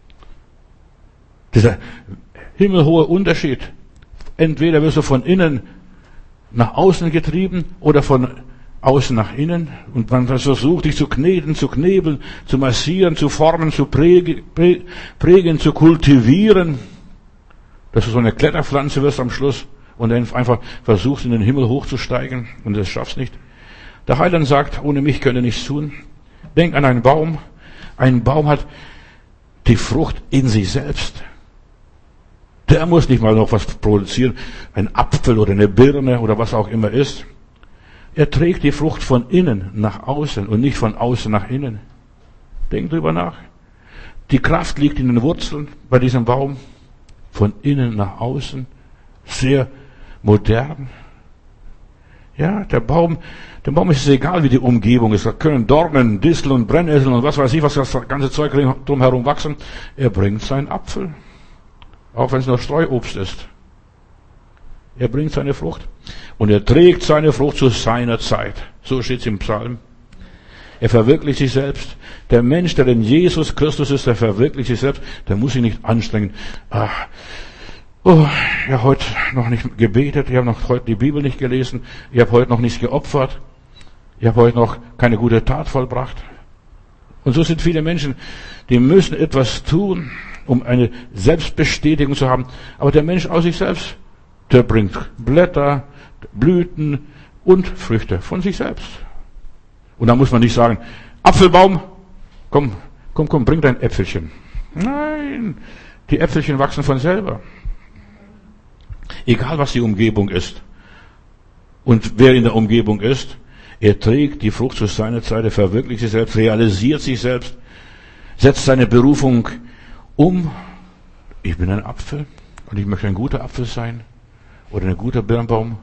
Dieser himmelhohe Unterschied. Entweder wirst du von innen nach außen getrieben oder von außen nach innen. Und man versucht, dich zu kneten, zu knebeln, zu massieren, zu formen, zu prägen, prägen, zu kultivieren. Dass du so eine Kletterpflanze wirst am Schluss und dann einfach versuchst, in den Himmel hochzusteigen und das schaffst nicht. Der Heiland sagt, ohne mich könnt ihr nichts tun. Denk an einen Baum. Ein Baum hat die Frucht in sich selbst. Der muss nicht mal noch was produzieren, ein Apfel oder eine Birne oder was auch immer ist. Er trägt die Frucht von innen nach außen und nicht von außen nach innen. Denk drüber nach. Die Kraft liegt in den Wurzeln bei diesem Baum, von innen nach außen, sehr modern. Ja, der Baum, dem Baum ist es egal, wie die Umgebung ist. Da können Dornen, Disteln und Brennnesseln und was weiß ich, was das ganze Zeug drumherum wachsen. Er bringt seinen Apfel. Auch wenn es nur Streuobst ist. Er bringt seine Frucht. Und er trägt seine Frucht zu seiner Zeit. So steht es im Psalm. Er verwirklicht sich selbst. Der Mensch, der in Jesus Christus ist, der verwirklicht sich selbst. Der muss sich nicht anstrengen. Ach, Oh, ich habe heute noch nicht gebetet, ich habe noch heute die Bibel nicht gelesen, ich habe heute noch nichts geopfert, ich habe heute noch keine gute Tat vollbracht. Und so sind viele Menschen, die müssen etwas tun, um eine Selbstbestätigung zu haben. Aber der Mensch aus sich selbst, der bringt Blätter, Blüten und Früchte von sich selbst. Und da muss man nicht sagen, Apfelbaum, komm, komm, komm, bring dein Äpfelchen. Nein, die Äpfelchen wachsen von selber. Egal was die Umgebung ist. Und wer in der Umgebung ist, er trägt die Frucht zu seiner Zeit, er verwirklicht sich selbst, realisiert sich selbst, setzt seine Berufung um. Ich bin ein Apfel und ich möchte ein guter Apfel sein oder ein guter Birnbaum.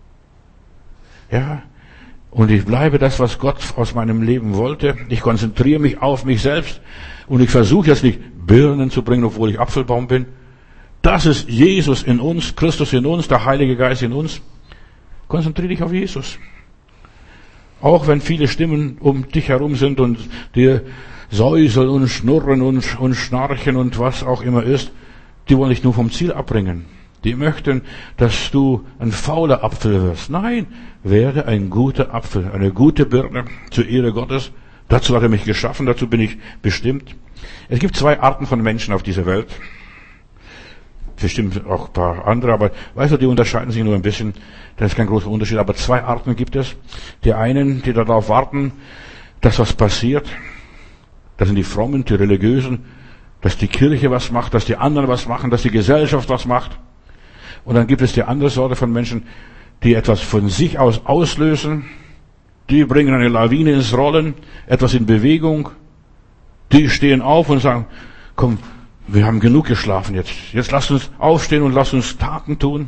Ja, und ich bleibe das, was Gott aus meinem Leben wollte. Ich konzentriere mich auf mich selbst und ich versuche jetzt nicht Birnen zu bringen, obwohl ich Apfelbaum bin. Das ist Jesus in uns, Christus in uns, der Heilige Geist in uns. Konzentriere dich auf Jesus. Auch wenn viele Stimmen um dich herum sind und dir säuseln und schnurren und, und schnarchen und was auch immer ist, die wollen dich nur vom Ziel abbringen. Die möchten, dass du ein fauler Apfel wirst. Nein, werde ein guter Apfel, eine gute Birne zur Ehre Gottes. Dazu hat er mich geschaffen, dazu bin ich bestimmt. Es gibt zwei Arten von Menschen auf dieser Welt. Bestimmt auch ein paar andere, aber weißt du, die unterscheiden sich nur ein bisschen. Das ist kein großer Unterschied, aber zwei Arten gibt es. Die einen, die darauf warten, dass was passiert. Das sind die Frommen, die Religiösen, dass die Kirche was macht, dass die anderen was machen, dass die Gesellschaft was macht. Und dann gibt es die andere Sorte von Menschen, die etwas von sich aus auslösen. Die bringen eine Lawine ins Rollen, etwas in Bewegung. Die stehen auf und sagen, komm, wir haben genug geschlafen jetzt. Jetzt lasst uns aufstehen und lasst uns Taten tun.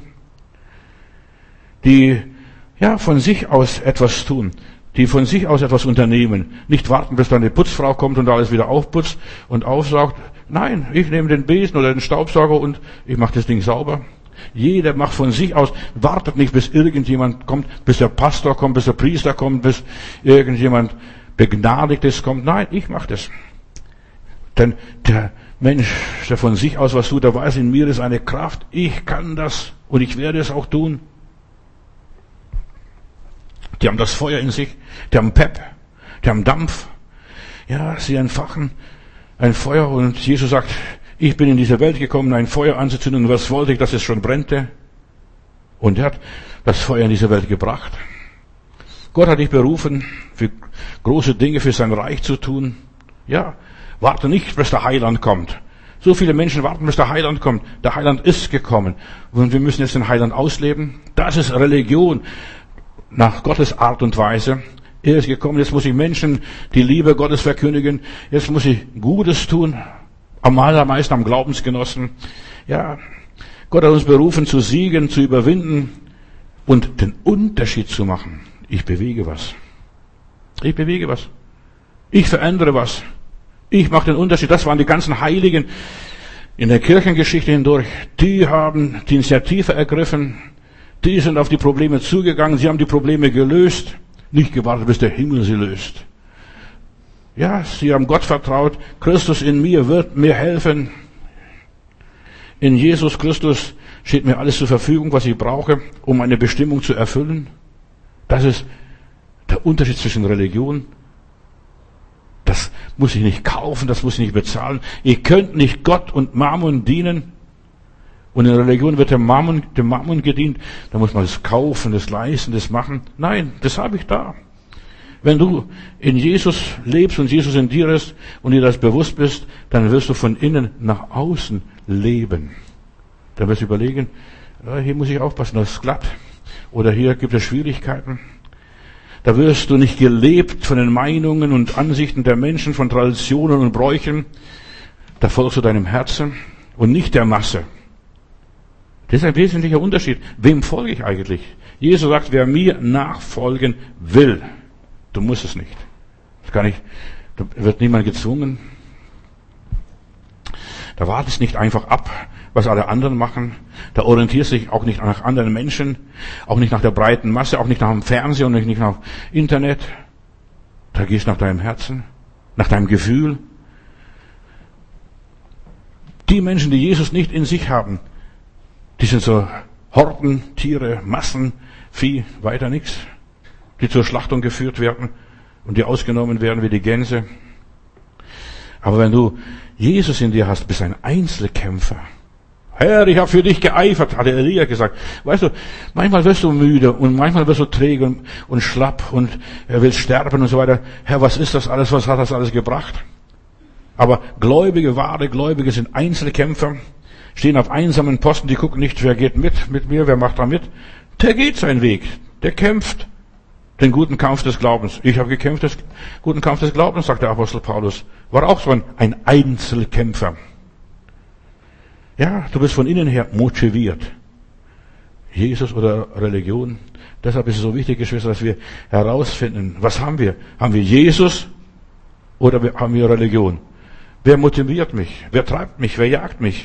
Die, ja, von sich aus etwas tun. Die von sich aus etwas unternehmen. Nicht warten, bis dann eine Putzfrau kommt und alles wieder aufputzt und aufsaugt. Nein, ich nehme den Besen oder den Staubsauger und ich mache das Ding sauber. Jeder macht von sich aus, wartet nicht, bis irgendjemand kommt, bis der Pastor kommt, bis der Priester kommt, bis irgendjemand Begnadigtes kommt. Nein, ich mache das. Denn der Mensch, der von sich aus was tut, der weiß, in mir ist eine Kraft, ich kann das und ich werde es auch tun. Die haben das Feuer in sich, die haben Pep, die haben Dampf. Ja, sie entfachen ein Feuer und Jesus sagt, ich bin in diese Welt gekommen, ein Feuer anzuzünden und was wollte ich, dass es schon brennte? Und er hat das Feuer in diese Welt gebracht. Gott hat dich berufen, für große Dinge für sein Reich zu tun. Ja, warte nicht, bis der Heiland kommt. So viele Menschen warten, bis der Heiland kommt. Der Heiland ist gekommen. Und wir müssen jetzt den Heiland ausleben. Das ist Religion nach Gottes Art und Weise. Er ist gekommen, jetzt muss ich Menschen die Liebe Gottes verkündigen. Jetzt muss ich Gutes tun. Am allermeisten am Glaubensgenossen. Ja, Gott hat uns berufen zu siegen, zu überwinden und den Unterschied zu machen. Ich bewege was. Ich bewege was. Ich verändere was. Ich mache den Unterschied. Das waren die ganzen Heiligen in der Kirchengeschichte hindurch. Die haben die Initiative ergriffen. Die sind auf die Probleme zugegangen. Sie haben die Probleme gelöst. Nicht gewartet, bis der Himmel sie löst. Ja, sie haben Gott vertraut. Christus in mir wird mir helfen. In Jesus Christus steht mir alles zur Verfügung, was ich brauche, um meine Bestimmung zu erfüllen. Das ist der Unterschied zwischen Religion. Das muss ich nicht kaufen, das muss ich nicht bezahlen. Ihr könnt nicht Gott und Mammon dienen. Und in der Religion wird dem Mammon, dem Mammon gedient. Da muss man das kaufen, das leisten, das machen. Nein, das habe ich da. Wenn du in Jesus lebst und Jesus in dir ist und dir das bewusst bist, dann wirst du von innen nach außen leben. Dann wirst du überlegen, ja, hier muss ich aufpassen, das ist glatt. Oder hier gibt es Schwierigkeiten. Da wirst du nicht gelebt von den Meinungen und Ansichten der Menschen, von Traditionen und Bräuchen. Da folgst du deinem Herzen und nicht der Masse. Das ist ein wesentlicher Unterschied. Wem folge ich eigentlich? Jesus sagt, wer mir nachfolgen will, du musst es nicht. Das kann ich, da wird niemand gezwungen. Da wartest nicht einfach ab, was alle anderen machen. Da orientierst dich auch nicht nach anderen Menschen, auch nicht nach der breiten Masse, auch nicht nach dem Fernsehen und nicht nach Internet. Da gehst du nach deinem Herzen, nach deinem Gefühl. Die Menschen, die Jesus nicht in sich haben, Die sind so Horden, Tiere, Massen, Vieh, weiter nichts. Die zur Schlachtung geführt werden und die ausgenommen werden wie die Gänse. Aber wenn du Jesus in dir hast, bist du ein Einzelkämpfer. Herr, ich habe für dich geeifert, hat Elia gesagt. Weißt du, manchmal wirst du müde und manchmal wirst du träge und, und schlapp und er will sterben und so weiter. Herr, was ist das alles? Was hat das alles gebracht? Aber Gläubige, wahre Gläubige sind Einzelkämpfer, stehen auf einsamen Posten, die gucken nicht, wer geht mit, mit mir, wer macht da mit. Der geht seinen Weg, der kämpft den guten Kampf des Glaubens. Ich habe gekämpft, den guten Kampf des Glaubens, sagt der Apostel Paulus. War auch so ein, ein Einzelkämpfer. Ja, du bist von innen her motiviert. Jesus oder Religion. Deshalb ist es so wichtig, Geschwister, dass wir herausfinden, was haben wir? Haben wir Jesus oder haben wir Religion? Wer motiviert mich? Wer treibt mich? Wer jagt mich?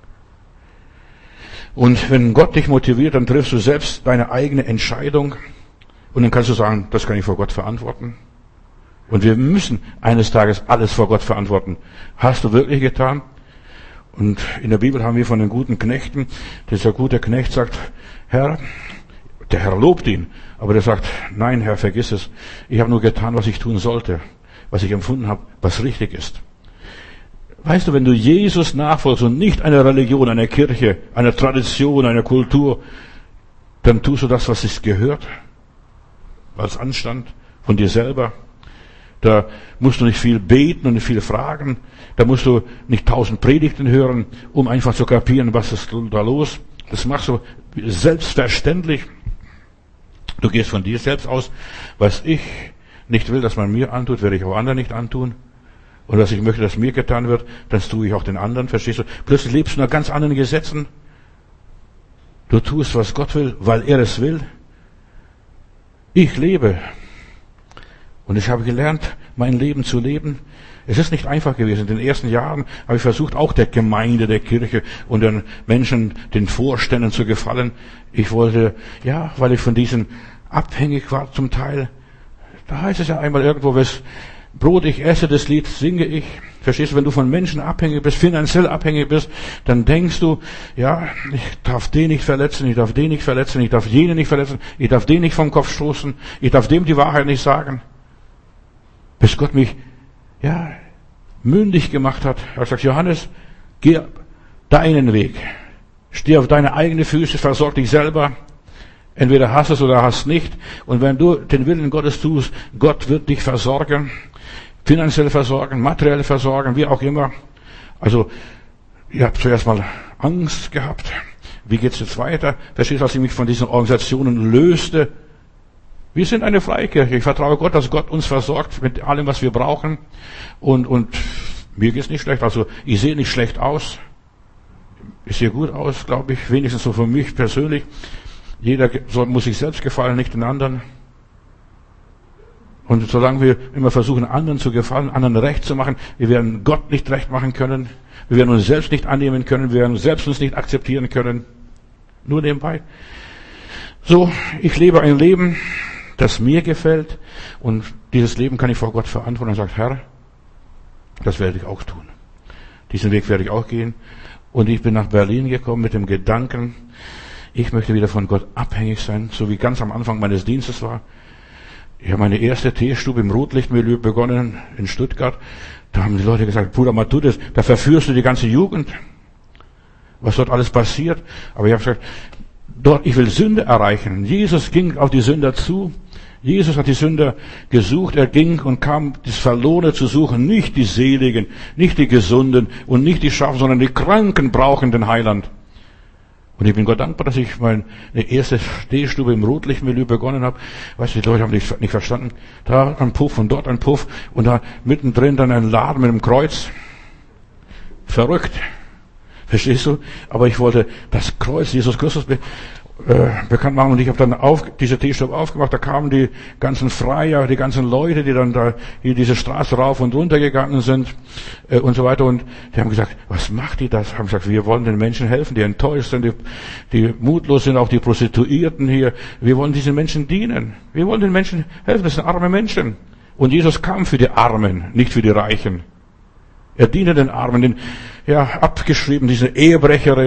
Und wenn Gott dich motiviert, dann triffst du selbst deine eigene Entscheidung. Und dann kannst du sagen, das kann ich vor Gott verantworten. Und wir müssen eines Tages alles vor Gott verantworten. Hast du wirklich getan? Und in der Bibel haben wir von den guten Knechten, dieser gute Knecht sagt, Herr, der Herr lobt ihn, aber der sagt, nein, Herr, vergiss es. Ich habe nur getan, was ich tun sollte, was ich empfunden habe, was richtig ist. Weißt du, wenn du Jesus nachfolgst und nicht einer Religion, einer Kirche, einer Tradition, einer Kultur, dann tust du das, was sich gehört, als Anstand von dir selber. Da musst du nicht viel beten und nicht viel fragen. Da musst du nicht tausend Predigten hören, um einfach zu kapieren, was ist da los. Das machst du selbstverständlich. Du gehst von dir selbst aus. Was ich nicht will, dass man mir antut, werde ich auch anderen nicht antun. Und was ich möchte, dass mir getan wird, das tue ich auch den anderen, verstehst du? Plötzlich lebst du nach ganz anderen Gesetzen. Du tust, was Gott will, weil er es will. Ich lebe. Und ich habe gelernt, mein Leben zu leben. Es ist nicht einfach gewesen. In den ersten Jahren habe ich versucht, auch der Gemeinde, der Kirche und den Menschen, den Vorständen zu gefallen. Ich wollte, ja, weil ich von diesen abhängig war zum Teil. Da heißt es ja einmal irgendwo, was Brot ich esse, das Lied singe ich. Verstehst du, wenn du von Menschen abhängig bist, finanziell abhängig bist, dann denkst du, ja, ich darf den nicht verletzen, ich darf den nicht verletzen, ich darf jenen nicht verletzen, ich darf den nicht vom Kopf stoßen, ich darf dem die Wahrheit nicht sagen. Bis Gott mich, ja, mündig gemacht hat. Er sagt, Johannes, geh deinen Weg. Steh auf deine eigenen Füße, versorg dich selber. Entweder hast es oder hast nicht. Und wenn du den Willen Gottes tust, Gott wird dich versorgen. Finanziell versorgen, materiell versorgen, wie auch immer. Also, ich habe zuerst mal Angst gehabt. Wie geht's jetzt weiter? Verstehst du, als ich mich von diesen Organisationen löste? Wir sind eine Freikirche. Ich vertraue Gott, dass Gott uns versorgt mit allem, was wir brauchen. Und, und mir geht's nicht schlecht. Also ich sehe nicht schlecht aus. Ich sehe gut aus, glaube ich. Wenigstens so für mich persönlich. Jeder soll, muss sich selbst gefallen, nicht den anderen. Und solange wir immer versuchen, anderen zu gefallen, anderen recht zu machen, wir werden Gott nicht recht machen können. Wir werden uns selbst nicht annehmen können. Wir werden selbst uns nicht akzeptieren können. Nur nebenbei. So, ich lebe ein Leben, das mir gefällt, und dieses Leben kann ich vor Gott verantworten und sagt, Herr, das werde ich auch tun. Diesen Weg werde ich auch gehen. Und ich bin nach Berlin gekommen mit dem Gedanken, ich möchte wieder von Gott abhängig sein, so wie ganz am Anfang meines Dienstes war. Ich habe meine erste Teestube im Rotlichtmilieu begonnen in Stuttgart. Da haben die Leute gesagt, Bruder Matthäus, da verführst du die ganze Jugend. Was dort alles passiert. Aber ich habe gesagt, dort, ich will Sünde erreichen. Jesus ging auf die Sünder zu. Jesus hat die Sünder gesucht. Er ging und kam, das Verlorene zu suchen. Nicht die Seligen, nicht die Gesunden und nicht die Schafen, sondern die Kranken brauchen den Heiland. Und ich bin Gott dankbar, dass ich meine erste Stehstube im Rotlichtmilieu begonnen habe. Weißt du, die Leute haben nicht, nicht verstanden. Da ein Puff und dort ein Puff und da mittendrin dann ein Laden mit einem Kreuz. Verrückt. Verstehst du? Aber ich wollte das Kreuz Jesus Christus be, äh, bekannt machen, und ich habe dann auf, diese Teestube aufgemacht. Da kamen die ganzen Freier, die ganzen Leute, die dann da hier diese Straße rauf und runter gegangen sind äh, und so weiter. Und die haben gesagt, was macht ihr das? Haben gesagt, wir wollen den Menschen helfen, die enttäuscht sind, die, die mutlos sind, auch die Prostituierten hier. Wir wollen diesen Menschen dienen. Wir wollen den Menschen helfen. Das sind arme Menschen. Und Jesus kam für die Armen, nicht für die Reichen. Er diente den Armen, den, ja, abgeschrieben, diese Ehebrecherin,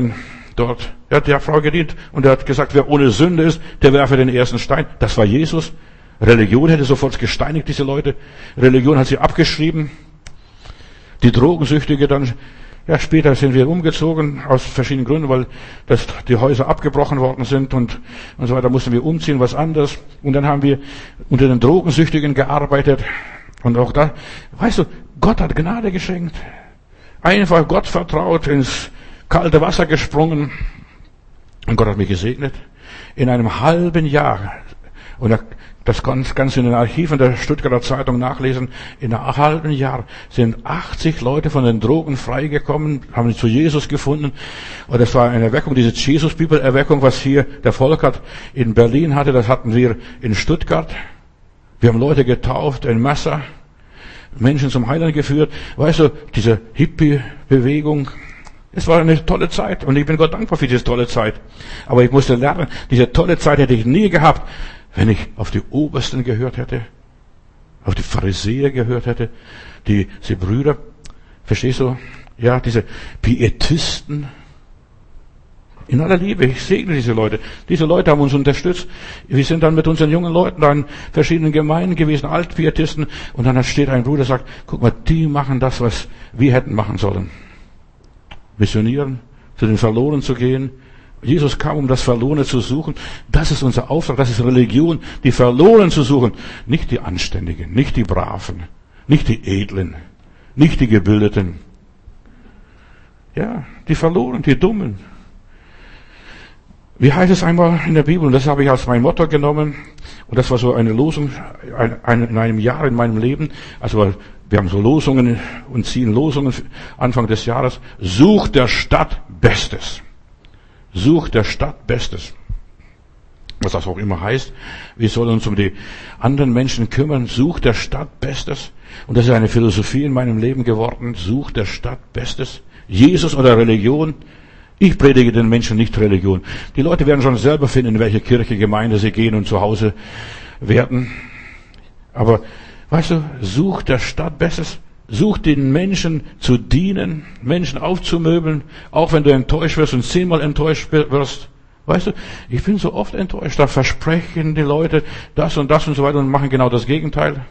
dort. Er hat der Frau gedient und er hat gesagt, wer ohne Sünde ist, der werfe den ersten Stein. Das war Jesus. Religion hätte sofort gesteinigt, diese Leute. Religion hat sie abgeschrieben. Die Drogensüchtige dann, ja, später sind wir umgezogen, aus verschiedenen Gründen, weil das, die Häuser abgebrochen worden sind und, und so weiter, mussten wir umziehen, was anderes. Und dann haben wir unter den Drogensüchtigen gearbeitet. Und auch da, weißt du, Gott hat Gnade geschenkt. Einfach Gott vertraut, ins kalte Wasser gesprungen. Und Gott hat mich gesegnet. In einem halben Jahr. Und das kannst du in den Archiven der Stuttgarter Zeitung nachlesen. In einem halben Jahr sind achtzig Leute von den Drogen freigekommen, haben zu Jesus gefunden. Und das war eine Erweckung, diese Jesus-Bibel-Erweckung, was hier der Volkert in Berlin hatte, das hatten wir in Stuttgart. Wir haben Leute getauft, ein Messer, Menschen zum Heiland geführt. Weißt du, diese Hippie-Bewegung, es war eine tolle Zeit. Und ich bin Gott dankbar für diese tolle Zeit. Aber ich musste lernen, diese tolle Zeit hätte ich nie gehabt, wenn ich auf die Obersten gehört hätte, auf die Pharisäer gehört hätte, die, diese Brüder, verstehst du? Ja, diese Pietisten. In aller Liebe, ich segne diese Leute. Diese Leute haben uns unterstützt. Wir sind dann mit unseren jungen Leuten da in verschiedenen Gemeinden gewesen, Altpietisten. Und dann steht ein Bruder und sagt, guck mal, die machen das, was wir hätten machen sollen. Missionieren, zu den Verlorenen zu gehen. Jesus kam, um das Verlorene zu suchen. Das ist unser Auftrag, das ist Religion, die Verlorenen zu suchen. Nicht die Anständigen, nicht die Braven, nicht die Edlen, nicht die Gebildeten. Ja, die Verlorenen, die Dummen. Wie heißt es einmal in der Bibel, und das habe ich als mein Motto genommen, und das war so eine Losung ein, ein, in einem Jahr in meinem Leben, also wir haben so Losungen und ziehen Losungen Anfang des Jahres, such der Stadt Bestes. Such der Stadt Bestes. Was das auch immer heißt. Wir sollen uns um die anderen Menschen kümmern. Such der Stadt Bestes. Und das ist eine Philosophie in meinem Leben geworden. Such der Stadt Bestes. Jesus oder Religion. Ich predige den Menschen nicht Religion. Die Leute werden schon selber finden, in welche Kirche, Gemeinde sie gehen und zu Hause werden. Aber, weißt du, such der Stadt Bestes. Such den Menschen zu dienen, Menschen aufzumöbeln, auch wenn du enttäuscht wirst und zehnmal enttäuscht wirst. Weißt du, ich bin so oft enttäuscht, da versprechen die Leute das und das und so weiter und machen genau das Gegenteil.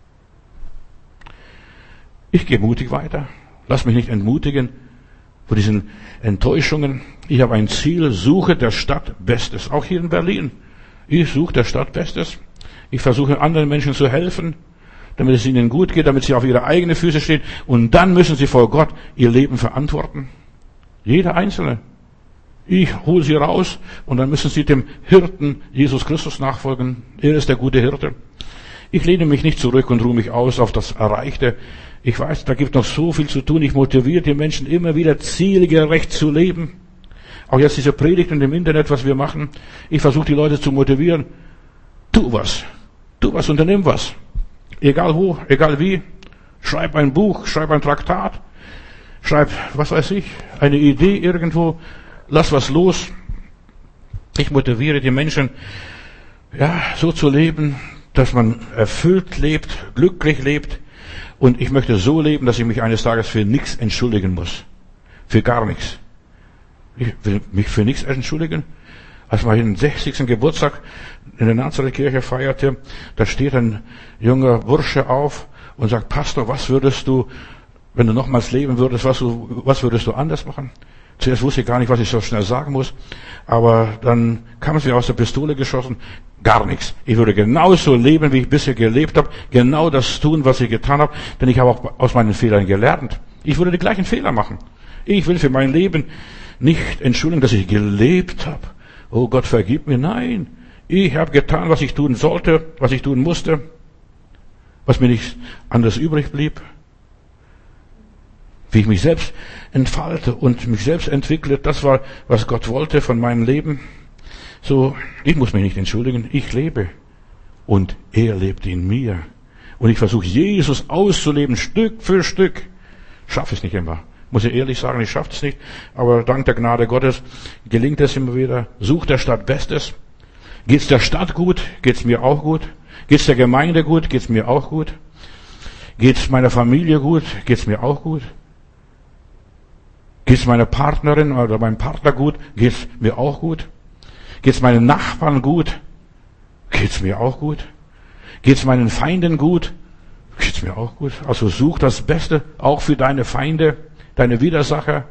Ich gehe mutig weiter. Lass mich nicht entmutigen vor diesen Enttäuschungen. Ich habe ein Ziel, suche der Stadt Bestes. Auch hier in Berlin. Ich suche der Stadt Bestes. Ich versuche anderen Menschen zu helfen, damit es ihnen gut geht, damit sie auf ihre eigenen Füße stehen. Und dann müssen sie vor Gott ihr Leben verantworten. Jeder Einzelne. Ich hole sie raus und dann müssen sie dem Hirten Jesus Christus nachfolgen. Er ist der gute Hirte. Ich lehne mich nicht zurück und ruhe mich aus auf das Erreichte. Ich weiß, da gibt noch so viel zu tun. Ich motiviere die Menschen immer wieder zielgerecht zu leben. Auch jetzt diese Predigten im Internet, was wir machen. Ich versuche die Leute zu motivieren. Tu was. Tu was, unternimm was. Egal wo, egal wie. Schreib ein Buch, schreib ein Traktat. Schreib, was weiß ich, eine Idee irgendwo. Lass was los. Ich motiviere die Menschen, ja, so zu leben, dass man erfüllt lebt, glücklich lebt. Und ich möchte so leben, dass ich mich eines Tages für nichts entschuldigen muss. Für gar nichts. Ich will mich für nichts entschuldigen. Als man den sechzigsten Geburtstag in der Nazareth-Kirche feierte, da steht ein junger Bursche auf und sagt, Pastor, was würdest du, wenn du nochmals leben würdest, was, du, was würdest du anders machen? Zuerst wusste ich gar nicht, was ich so schnell sagen muss, aber dann kam es mir aus der Pistole geschossen, gar nichts. Ich würde genauso leben, wie ich bisher gelebt habe, genau das tun, was ich getan habe, denn ich habe auch aus meinen Fehlern gelernt. Ich würde die gleichen Fehler machen. Ich will für mein Leben nicht entschuldigen, dass ich gelebt habe. Oh Gott, vergib mir. Nein, ich habe getan, was ich tun sollte, was ich tun musste, was mir nicht anders übrig blieb. Wie ich mich selbst entfalte und mich selbst entwickle, das war, was Gott wollte von meinem Leben. So, ich muss mich nicht entschuldigen, ich lebe. Und er lebt in mir. Und ich versuche, Jesus auszuleben, Stück für Stück. Schaffe es nicht immer. Muss ich ehrlich sagen, ich schaffe es nicht. Aber dank der Gnade Gottes gelingt es immer wieder. Such der Stadt Bestes. Geht's der Stadt gut, geht's mir auch gut. Geht's der Gemeinde gut, geht's mir auch gut. Geht's meiner Familie gut, geht's mir auch gut. Geht's meiner Partnerin oder meinem Partner gut? Geht's mir auch gut? Geht's meinen Nachbarn gut? Geht's mir auch gut? Geht's meinen Feinden gut? Geht's mir auch gut? Also such das Beste auch für deine Feinde, deine Widersacher.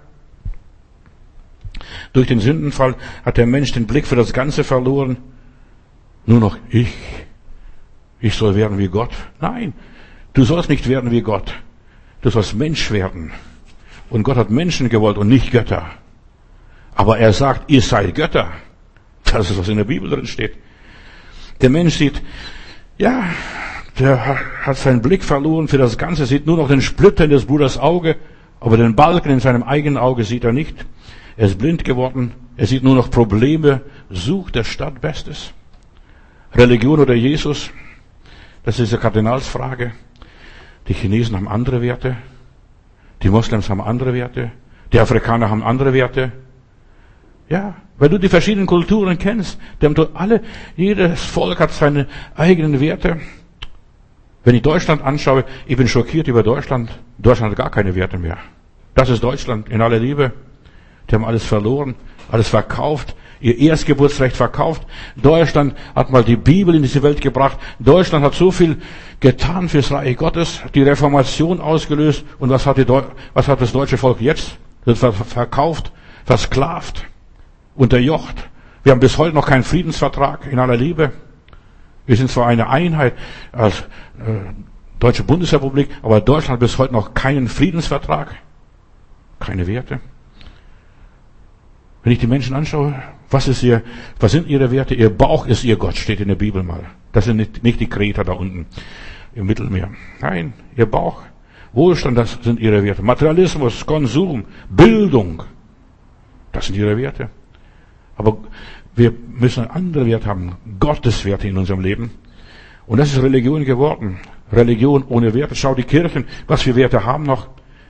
Durch den Sündenfall hat der Mensch den Blick für das Ganze verloren. Nur noch ich. Ich soll werden wie Gott. Nein, du sollst nicht werden wie Gott. Du sollst Mensch werden. Und Gott hat Menschen gewollt und nicht Götter. Aber er sagt, ihr seid Götter. Das ist, was in der Bibel drin steht. Der Mensch sieht, ja, der hat seinen Blick verloren für das Ganze, sieht nur noch den Splitter in des Bruders Auge, aber den Balken in seinem eigenen Auge sieht er nicht. Er ist blind geworden, er sieht nur noch Probleme, sucht der Stadt Bestes. Religion oder Jesus, das ist eine Kardinalsfrage. Die Chinesen haben andere Werte, die Moslems haben andere Werte, die Afrikaner haben andere Werte. Ja, weil du die verschiedenen Kulturen kennst, die haben alle, jedes Volk hat seine eigenen Werte. Wenn ich Deutschland anschaue, ich bin schockiert über Deutschland. Deutschland hat gar keine Werte mehr. Das ist Deutschland in aller Liebe. Die haben alles verloren, alles verkauft, ihr Erstgeburtsrecht verkauft. Deutschland hat mal die Bibel in diese Welt gebracht. Deutschland hat so viel getan fürs Reich Gottes, die Reformation ausgelöst. Und was hat, die Deu- was hat das deutsche Volk jetzt? Das wird verkauft, versklavt, unterjocht. Wir haben bis heute noch keinen Friedensvertrag in aller Liebe. Wir sind zwar eine Einheit als äh, Deutsche Bundesrepublik, aber Deutschland hat bis heute noch keinen Friedensvertrag, keine Werte. Wenn ich die Menschen anschaue, was ist ihr, was sind ihre Werte? Ihr Bauch ist ihr Gott, steht in der Bibel mal. Das sind nicht, nicht die Kreter da unten im Mittelmeer. Nein, ihr Bauch, Wohlstand, das sind ihre Werte. Materialismus, Konsum, Bildung, das sind ihre Werte. Aber wir müssen einen anderen Wert haben, Gottes Werte in unserem Leben. Und das ist Religion geworden. Religion ohne Werte. Schau die Kirchen, was für Werte haben noch.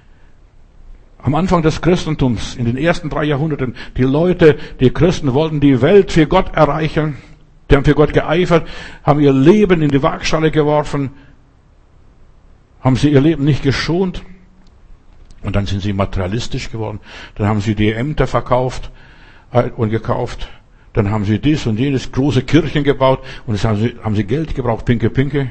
Am Anfang des Christentums, in den ersten drei Jahrhunderten, die Leute, die Christen wollten die Welt für Gott erreichen. Die haben für Gott geeifert, haben ihr Leben in die Waagschale geworfen, haben sie ihr Leben nicht geschont. Und dann sind sie materialistisch geworden. Dann haben sie die Ämter verkauft und gekauft. Dann haben sie dies und jenes, große Kirchen gebaut. Und jetzt haben sie, haben sie Geld gebraucht, pinke, pinke.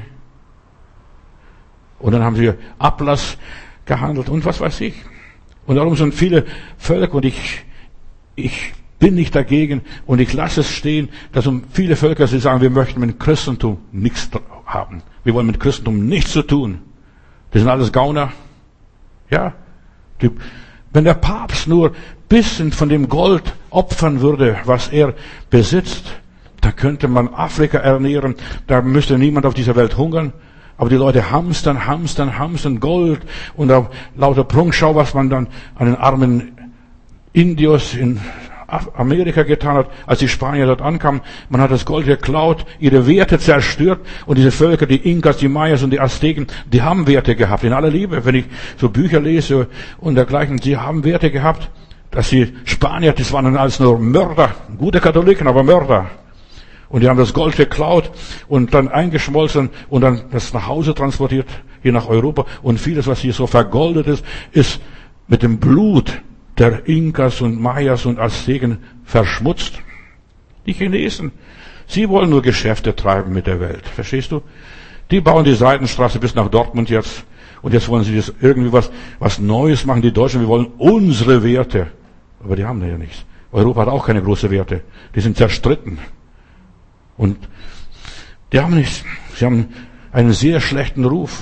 Und dann haben sie Ablass gehandelt und was weiß ich. Und darum sind viele Völker, und ich, ich bin nicht dagegen, und ich lasse es stehen, dass um viele Völker, sie sagen, wir möchten mit Christentum nichts haben. Wir wollen mit Christentum nichts zu tun. Das sind alles Gauner. Ja. Die, wenn der Papst nur bisschen von dem Gold opfern würde, was er besitzt, dann könnte man Afrika ernähren, da müsste niemand auf dieser Welt hungern. Aber die Leute hamstern, hamstern, hamstern Gold und auch lauter Prunkschau, was man dann an den armen Indios in Amerika getan hat, als die Spanier dort ankamen. Man hat das Gold geklaut, ihre Werte zerstört, und diese Völker, die Inkas, die Mayas und die Azteken, die haben Werte gehabt, in aller Liebe. Wenn ich so Bücher lese und dergleichen, sie haben Werte gehabt, dass die Spanier, das waren dann alles nur Mörder, gute Katholiken, aber Mörder. Und die haben das Gold geklaut und dann eingeschmolzen und dann das nach Hause transportiert, hier nach Europa. Und vieles, was hier so vergoldet ist, ist mit dem Blut der Inkas und Mayas und Azteken verschmutzt. Die Chinesen, sie wollen nur Geschäfte treiben mit der Welt. Verstehst du? Die bauen die Seitenstraße bis nach Dortmund jetzt. Und jetzt wollen sie das irgendwie was, was Neues machen. Die Deutschen, wir wollen unsere Werte. Aber die haben da ja nichts. Europa hat auch keine großen Werte. Die sind zerstritten. Und die haben nichts. Sie haben einen sehr schlechten Ruf.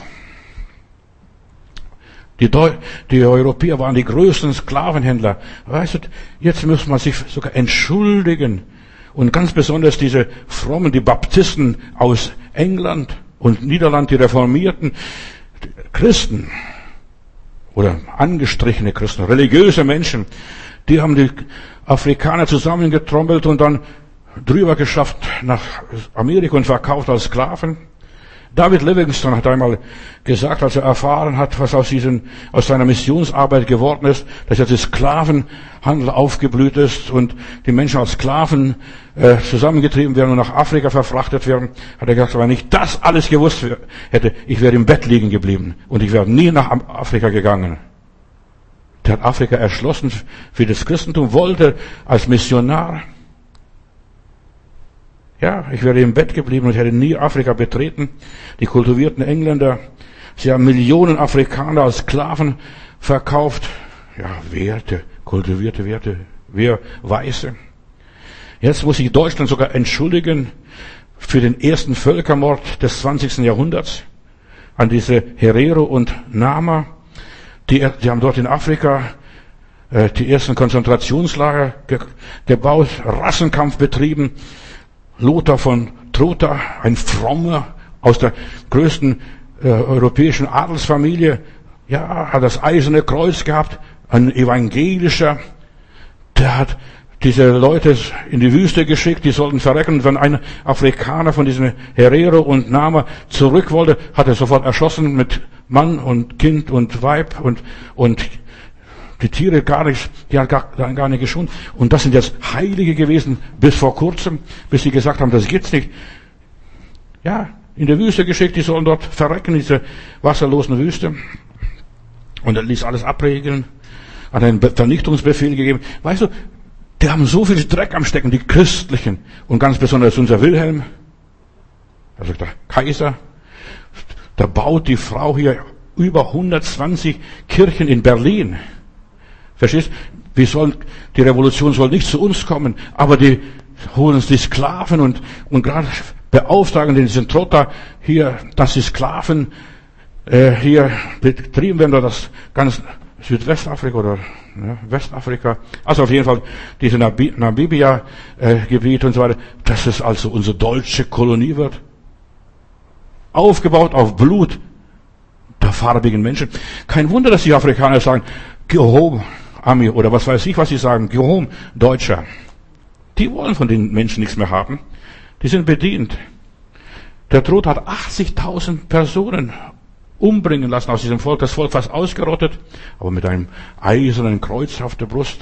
Die, Deu- die Europäer waren die größten Sklavenhändler. Weißt du, jetzt muss man sich sogar entschuldigen. Und ganz besonders diese Frommen, die Baptisten aus England und Niederland, die reformierten Christen oder angestrichene Christen, religiöse Menschen, die haben die Afrikaner zusammengetrommelt und dann drüber geschafft nach Amerika und verkauft als Sklaven. David Livingstone hat einmal gesagt, als er erfahren hat, was aus diesen, aus seiner Missionsarbeit geworden ist, dass jetzt der Sklavenhandel aufgeblüht ist und die Menschen als Sklaven äh, zusammengetrieben werden und nach Afrika verfrachtet werden, hat er gesagt, wenn ich das alles gewusst hätte, ich wäre im Bett liegen geblieben und ich wäre nie nach Afrika gegangen. Der hat Afrika erschlossen für das Christentum, wollte als Missionar. Ja, ich wäre im Bett geblieben und hätte nie Afrika betreten. Die kultivierten Engländer, sie haben Millionen Afrikaner als Sklaven verkauft. Ja, Werte, kultivierte Werte, wir Weiße. Jetzt muss sich Deutschland sogar entschuldigen für den ersten Völkermord des zwanzigsten Jahrhunderts an diese Herero und Nama. Die, die haben dort in Afrika äh, die ersten Konzentrationslager ge, gebaut, Rassenkampf betrieben. Lothar von Trotha, ein Frommer aus der größten äh, europäischen Adelsfamilie, ja, hat das Eiserne Kreuz gehabt, ein evangelischer, der hat diese Leute in die Wüste geschickt, die sollten verrecken. Wenn ein Afrikaner von diesen Herero und Nama zurück wollte, hat er sofort erschossen mit Mann und Kind und Weib und, und die Tiere gar nicht, die hat gar, gar nicht geschont. Und das sind jetzt Heilige gewesen, bis vor kurzem, bis sie gesagt haben, das gibt's nicht. Ja, in der Wüste geschickt, die sollen dort verrecken, diese wasserlosen Wüste. Und er ließ alles abregeln, hat einen Vernichtungsbefehl gegeben. Weißt du, die haben so viel Dreck am Stecken, die Christlichen. Und ganz besonders unser Wilhelm, also der Kaiser, da baut die Frau hier über hundertzwanzig Kirchen in Berlin. Verstehst? Wir sollen, die Revolution soll nicht zu uns kommen, aber die holen uns die Sklaven und, und gerade beauftragen den Trotha hier, dass die Sklaven äh, hier betrieben werden, oder das ganz Südwestafrika oder ja, Westafrika, also auf jeden Fall diese Namibia-Gebiet äh, und so weiter, dass es also unsere deutsche Kolonie wird. Aufgebaut auf Blut der farbigen Menschen. Kein Wunder, dass die Afrikaner sagen, go home, Ami, oder was weiß ich, was sie sagen, go home, Deutscher. Die wollen von den Menschen nichts mehr haben. Die sind bedient. Der Tod hat achtzigtausend Personen umbringen lassen aus diesem Volk. Das Volk fast ausgerottet, aber mit einem eisernen Kreuz auf der Brust.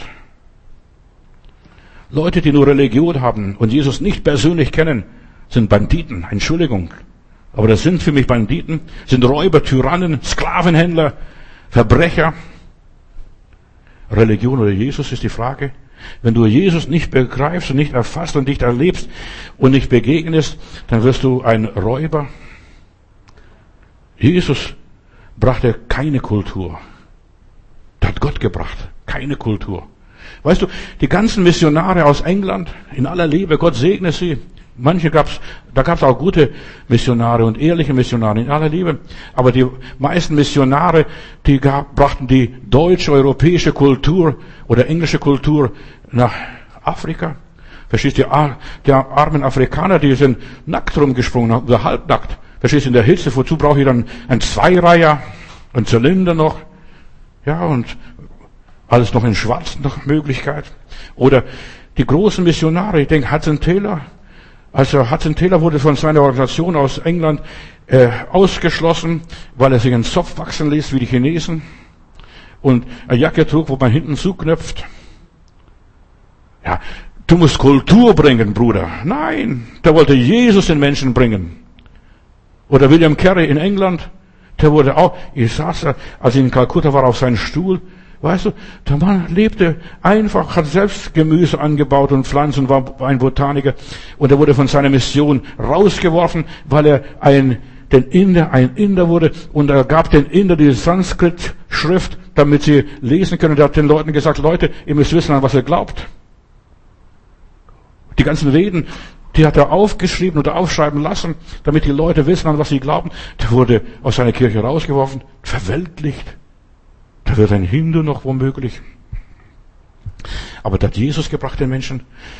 Leute, die nur Religion haben und Jesus nicht persönlich kennen, sind Banditen. Entschuldigung. Aber das sind für mich Banditen, sind Räuber, Tyrannen, Sklavenhändler, Verbrecher. Religion oder Jesus ist die Frage. Wenn du Jesus nicht begreifst und nicht erfasst und nicht erlebst und nicht begegnest, dann wirst du ein Räuber. Jesus brachte keine Kultur. Das hat Gott gebracht. Keine Kultur. Weißt du, die ganzen Missionare aus England, in aller Liebe, Gott segne sie. Manche gab's, da gab's auch gute Missionare und ehrliche Missionare in aller Liebe. Aber die meisten Missionare, die gab, brachten die deutsche, europäische Kultur oder englische Kultur nach Afrika. Verstehst du, die armen Afrikaner, die sind nackt rumgesprungen oder halbnackt. Verstehst du, in der Hitze, wozu brauche ich dann ein Zweireiher, ein Zylinder noch? Ja, und alles noch in Schwarz nach Möglichkeit. Oder die großen Missionare, ich denke Hudson Taylor. Also Hudson Taylor wurde von seiner Organisation aus England äh, ausgeschlossen, weil er sich einen Zopf wachsen ließ wie die Chinesen und eine Jacke trug, wo man hinten zuknöpft. Ja, du musst Kultur bringen, Bruder. Nein, der wollte Jesus den Menschen bringen. Oder William Carey in England, der wurde auch, ich saß da, als ich in Kalkutta war, auf seinem Stuhl. Weißt du, der Mann lebte einfach, hat selbst Gemüse angebaut und Pflanzen, war ein Botaniker. Und er wurde von seiner Mission rausgeworfen, weil er ein, den Inder, ein Inder wurde. Und er gab den Inder die Sanskrit-Schrift, damit sie lesen können. Er hat den Leuten gesagt, Leute, ihr müsst wissen, an was ihr glaubt. Die ganzen Reden, die hat er aufgeschrieben oder aufschreiben lassen, damit die Leute wissen, an was sie glauben. Der wurde aus seiner Kirche rausgeworfen, verweltlicht. Da wird ein Hindu noch womöglich. Aber das hat Jesus gebracht den Menschen.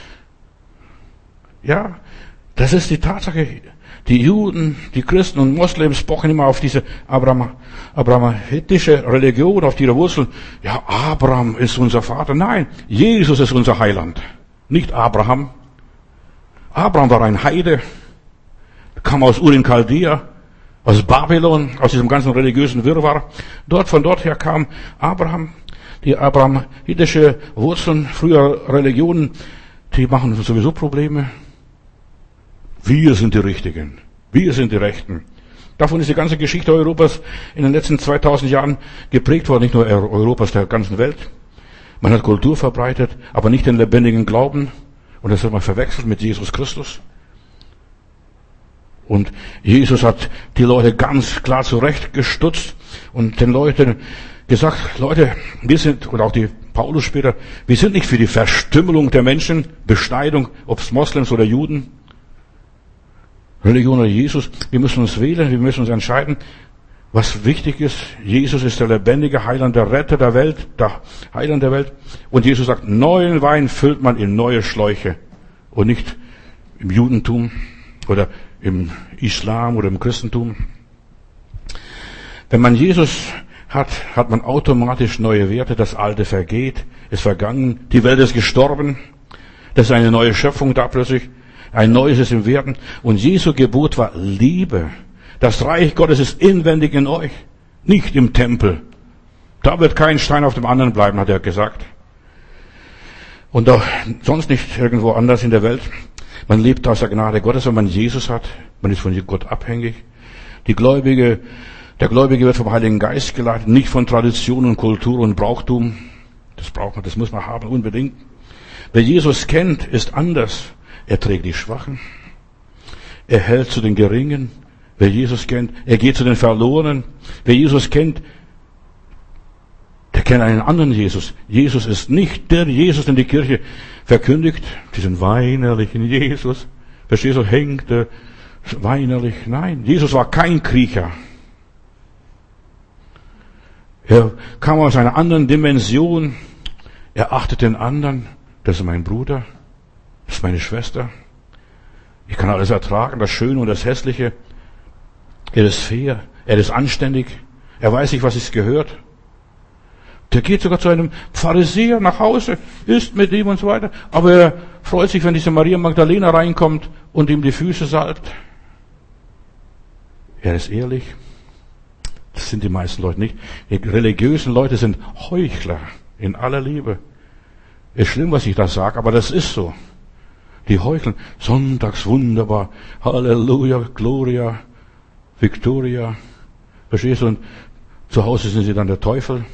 Ja, das ist die Tatsache. Die Juden, die Christen und Moslems pochen immer auf diese Abraham, abrahamitische Religion, auf ihre Wurzeln. Ja, Abraham ist unser Vater. Nein, Jesus ist unser Heiland. Nicht Abraham. Abraham war ein Heide, kam aus Ur in Chaldea, aus Babylon, aus diesem ganzen religiösen Wirrwarr. Dort, von dort her kam Abraham. Die abrahamitische Wurzeln früher Religionen, die machen sowieso Probleme. Wir sind die Richtigen. Wir sind die Rechten. Davon ist die ganze Geschichte Europas in den letzten zweitausend Jahren geprägt worden, nicht nur Europas, der ganzen Welt. Man hat Kultur verbreitet, aber nicht den lebendigen Glauben. Und das hat man verwechselt mit Jesus Christus. Und Jesus hat die Leute ganz klar zurechtgestutzt und den Leuten gesagt, Leute, wir sind, und auch die Paulus später, wir sind nicht für die Verstümmelung der Menschen, Beschneidung, ob es Moslems oder Juden, Religion oder Jesus. Wir müssen uns wählen, wir müssen uns entscheiden, was wichtig ist. Jesus ist der lebendige Heiland, der Retter der Welt, der Heiland der Welt. Und Jesus sagt, neuen Wein füllt man in neue Schläuche und nicht im Judentum oder im Islam oder im Christentum. Wenn man Jesus hat, hat man automatisch neue Werte. Das Alte vergeht, ist vergangen. Die Welt ist gestorben. Das ist eine neue Schöpfung da plötzlich. Ein Neues ist im Werden. Und Jesu Gebot war Liebe. Das Reich Gottes ist inwendig in euch, nicht im Tempel. Da wird kein Stein auf dem anderen bleiben, hat er gesagt. Und auch sonst nicht irgendwo anders in der Welt. Man lebt aus der Gnade Gottes, wenn man Jesus hat. Man ist von Gott abhängig. Die Gläubige, der Gläubige wird vom Heiligen Geist geleitet, nicht von Tradition und Kultur und Brauchtum. Das braucht man, das muss man haben, unbedingt. Wer Jesus kennt, ist anders. Er trägt die Schwachen. Er hält zu den Geringen. Wer Jesus kennt, er geht zu den Verlorenen. Wer Jesus kennt, der kennt einen anderen Jesus. Jesus ist nicht der Jesus, den die Kirche verkündigt. Diesen weinerlichen Jesus. Verstehst du, hängt er weinerlich. Nein, Jesus war kein Kriecher. Er kam aus einer anderen Dimension. Er achtet den anderen. Das ist mein Bruder. Das ist meine Schwester. Ich kann alles ertragen, das Schöne und das Hässliche. Er ist fair. Er ist anständig. Er weiß nicht, was es gehört. Der geht sogar zu einem Pharisäer nach Hause, isst mit ihm und so weiter. Aber er freut sich, wenn diese Maria Magdalena reinkommt und ihm die Füße salbt. Er ist ehrlich. Das sind die meisten Leute nicht. Die religiösen Leute sind Heuchler in aller Liebe. Ist schlimm, was ich da sage, aber das ist so. Die heucheln. Sonntags wunderbar. Halleluja, Gloria, Victoria. Verstehst du? Und zu Hause sind sie dann der Teufel.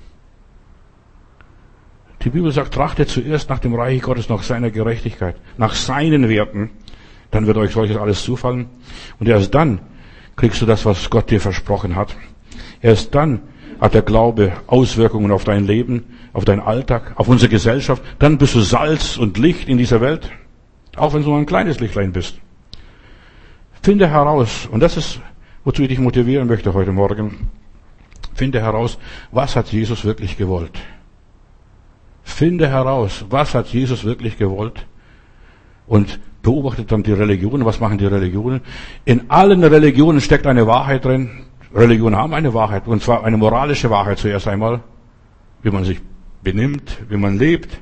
Die Bibel sagt, trachtet zuerst nach dem Reich Gottes, nach seiner Gerechtigkeit, nach seinen Werten. Dann wird euch solches alles zufallen. Und erst dann kriegst du das, was Gott dir versprochen hat. Erst dann hat der Glaube Auswirkungen auf dein Leben, auf deinen Alltag, auf unsere Gesellschaft. Dann bist du Salz und Licht in dieser Welt. Auch wenn du nur ein kleines Lichtlein bist. Finde heraus, und das ist, wozu ich dich motivieren möchte heute Morgen. Finde heraus, was hat Jesus wirklich gewollt? Finde heraus, was hat Jesus wirklich gewollt? Und beobachtet dann die Religionen. Was machen die Religionen? In allen Religionen steckt eine Wahrheit drin. Religionen haben eine Wahrheit. Und zwar eine moralische Wahrheit zuerst einmal. Wie man sich benimmt, wie man lebt.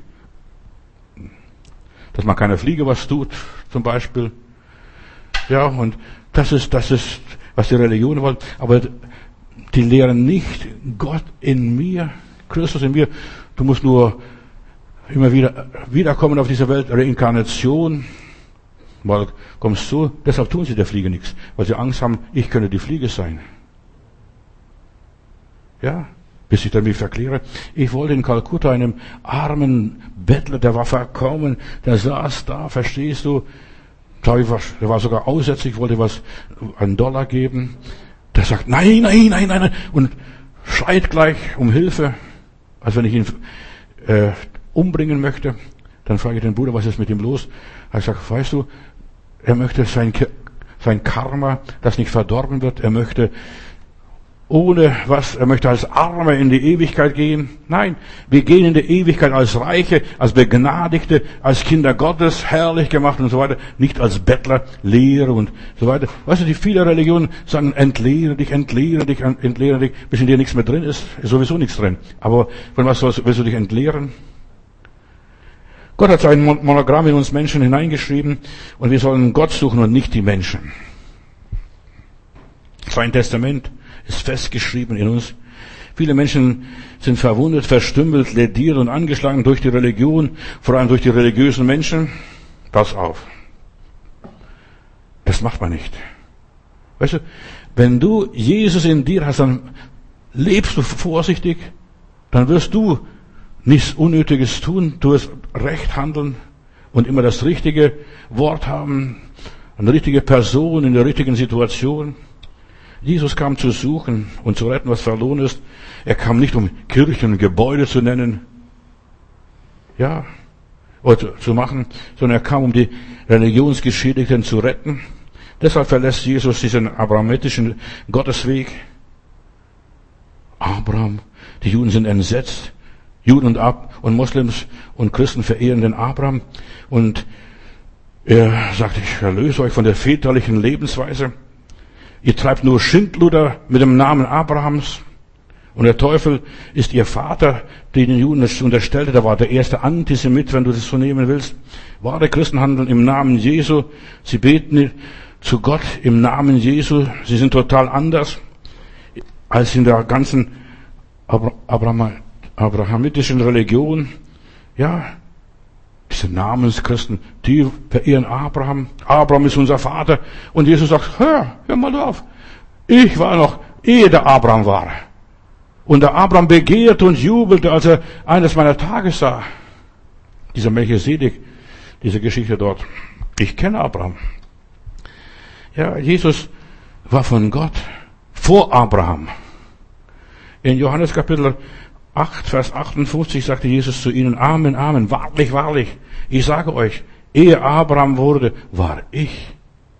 Dass man keiner Fliege was tut, zum Beispiel. Ja, und das ist, das ist, was die Religionen wollen. Aber die lehren nicht Gott in mir, Christus in mir. Du musst nur immer wieder wiederkommen auf diese Welt, Reinkarnation. Mal kommst du, deshalb tun sie der Fliege nichts, weil sie Angst haben, ich könnte die Fliege sein. Ja, bis ich dann mich verkläre. Ich wollte in Kalkutta einem armen Bettler, der war verkommen, der saß da, verstehst du, der war sogar aussätzlich, wollte was, einen Dollar geben. Der sagt, nein, nein, nein, nein, nein, und schreit gleich um Hilfe, als wenn ich ihn äh, umbringen möchte. Dann frage ich den Bruder, was ist mit ihm los? Er sagt, weißt du, er möchte sein, sein Karma, das nicht verdorben wird, er möchte ohne was, er möchte als Armer in die Ewigkeit gehen. Nein, wir gehen in die Ewigkeit als Reiche, als Begnadigte, als Kinder Gottes, herrlich gemacht und so weiter, nicht als Bettler, Lehrer und so weiter. Weißt du, die viele Religionen sagen, entlehre dich, entlehre dich, entlehre dich, bis in dir nichts mehr drin ist, ist sowieso nichts drin. Aber von was willst du dich entleeren? Gott hat sein Monogramm in uns Menschen hineingeschrieben und wir sollen Gott suchen und nicht die Menschen. Sein Testament ist festgeschrieben in uns. Viele Menschen sind verwundet, verstümmelt, lediert und angeschlagen durch die Religion, vor allem durch die religiösen Menschen. Pass auf. Das macht man nicht. Weißt du, Wenn du Jesus in dir hast, dann lebst du vorsichtig, dann wirst du nichts Unnötiges tun, du wirst recht handeln und immer das richtige Wort haben, eine richtige Person in der richtigen Situation. Jesus kam zu suchen und zu retten, was verloren ist. Er kam nicht, um Kirchen und Gebäude zu nennen, ja, oder zu machen, sondern er kam, um die Religionsgeschädigten zu retten. Deshalb verlässt Jesus diesen abrahamitischen Gottesweg. Abraham, die Juden sind entsetzt. Juden und Ab und Moslems und Christen verehren den Abraham. Und er sagt, ich erlöse euch von der väterlichen Lebensweise. Ihr treibt nur Schindluder mit dem Namen Abrahams. Und der Teufel ist ihr Vater, den den Juden das unterstellte. Der war der erste Antisemit, wenn du das so nehmen willst. Wahre Christen handeln im Namen Jesu. Sie beten zu Gott im Namen Jesu. Sie sind total anders als in der ganzen Abraham, abrahamitischen Religion. Ja, diese Namenschristen, die verehren Abraham. Abraham ist unser Vater. Und Jesus sagt, hör, hör mal auf. Ich war noch, ehe der Abraham war. Und der Abraham begehrte und jubelte, als er eines meiner Tage sah. Dieser Melchisedek, diese Geschichte dort. Ich kenne Abraham. Ja, Jesus war von Gott vor Abraham. In Johannes Kapitel acht, Vers achtundfünfzig sagte Jesus zu ihnen, Amen, Amen, wahrlich, wahrlich, ich sage euch, ehe Abraham wurde, war ich.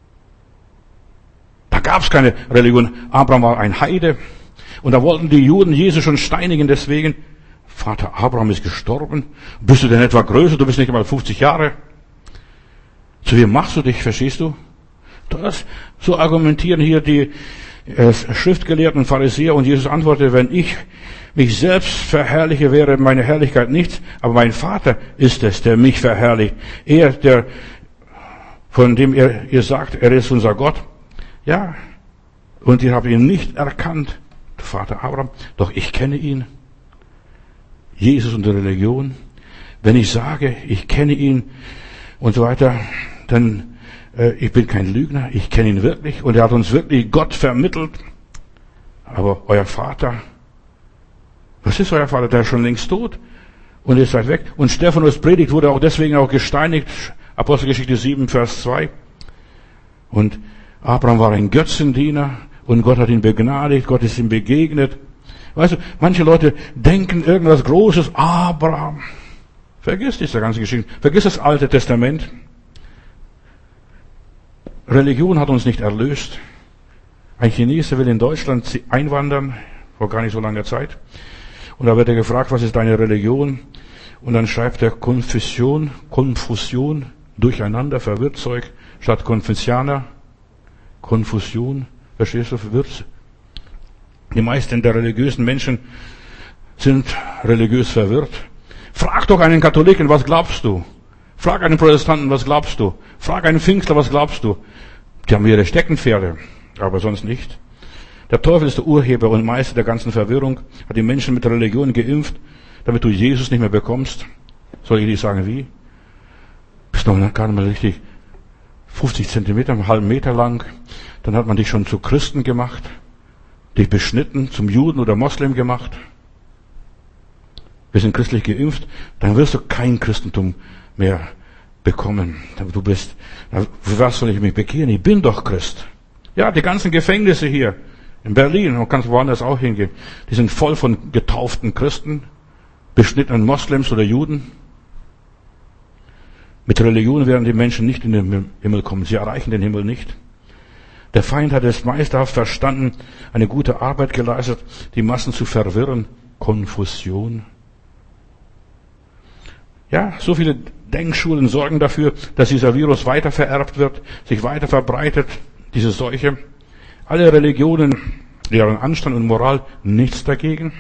Da gab es keine Religion. Abraham war ein Heide. Und da wollten die Juden Jesus schon steinigen deswegen. Vater Abraham ist gestorben. Bist du denn etwa größer? Du bist nicht einmal fünfzig Jahre. Zu wem machst du dich, verstehst du? Das, so argumentieren hier die äh, Schriftgelehrten und Pharisäer. Und Jesus antwortete, wenn ich mich selbst verherrliche, wäre meine Herrlichkeit nichts. Aber mein Vater ist es, der mich verherrlicht. Er, der, von dem ihr, ihr sagt, er ist unser Gott. Ja. Und ihr habt ihn nicht erkannt. Vater Abraham, doch ich kenne ihn. Jesus und die Religion. Wenn ich sage, ich kenne ihn und so weiter, dann, äh, ich bin kein Lügner, ich kenne ihn wirklich und er hat uns wirklich Gott vermittelt. Aber euer Vater, was ist euer Vater? Der ist schon längst tot und ihr seid weg. Und Stephanus predigt, wurde auch deswegen auch gesteinigt. Apostelgeschichte sieben, Vers zwei. Und Abraham war ein Götzendiener. Und Gott hat ihn begnadigt, Gott ist ihm begegnet. Weißt du, manche Leute denken irgendwas Großes, Abraham. Vergiss diese ganze Geschichte. Vergiss das Alte Testament. Religion hat uns nicht erlöst. Ein Chinese will in Deutschland einwandern, vor gar nicht so langer Zeit. Und da wird er gefragt, was ist deine Religion? Und dann schreibt er Konfusion, Konfusion, Durcheinander, Verwirrtzeug, statt Konfuzianer, Konfusion. Verstehst du, verwirrt? Die meisten der religiösen Menschen sind religiös verwirrt. Frag doch einen Katholiken, was glaubst du? Frag einen Protestanten, was glaubst du? Frag einen Pfingstler, was glaubst du? Die haben ihre Steckenpferde, aber sonst nicht. Der Teufel ist der Urheber und Meister der ganzen Verwirrung, hat die Menschen mit Religion geimpft, damit du Jesus nicht mehr bekommst. Soll ich dir sagen, wie? Bist noch gar nicht mal richtig fünfzig Zentimeter, einen halben Meter lang. Dann hat man dich schon zu Christen gemacht, dich beschnitten, zum Juden oder Moslem gemacht. Wir sind christlich geimpft, dann wirst du kein Christentum mehr bekommen. Du bist, für was soll ich mich bekehren? Ich bin doch Christ. Ja, die ganzen Gefängnisse hier in Berlin, und kannst woanders auch hingehen, die sind voll von getauften Christen, beschnittenen Moslems oder Juden. Mit Religion werden die Menschen nicht in den Himmel kommen. Sie erreichen den Himmel nicht. Der Feind hat es meisterhaft verstanden, eine gute Arbeit geleistet, die Massen zu verwirren. Konfusion. Ja, so viele Denkschulen sorgen dafür, dass dieser Virus weiter vererbt wird, sich weiter verbreitet, diese Seuche. Alle Religionen lehren Anstand und Moral, nichts dagegen.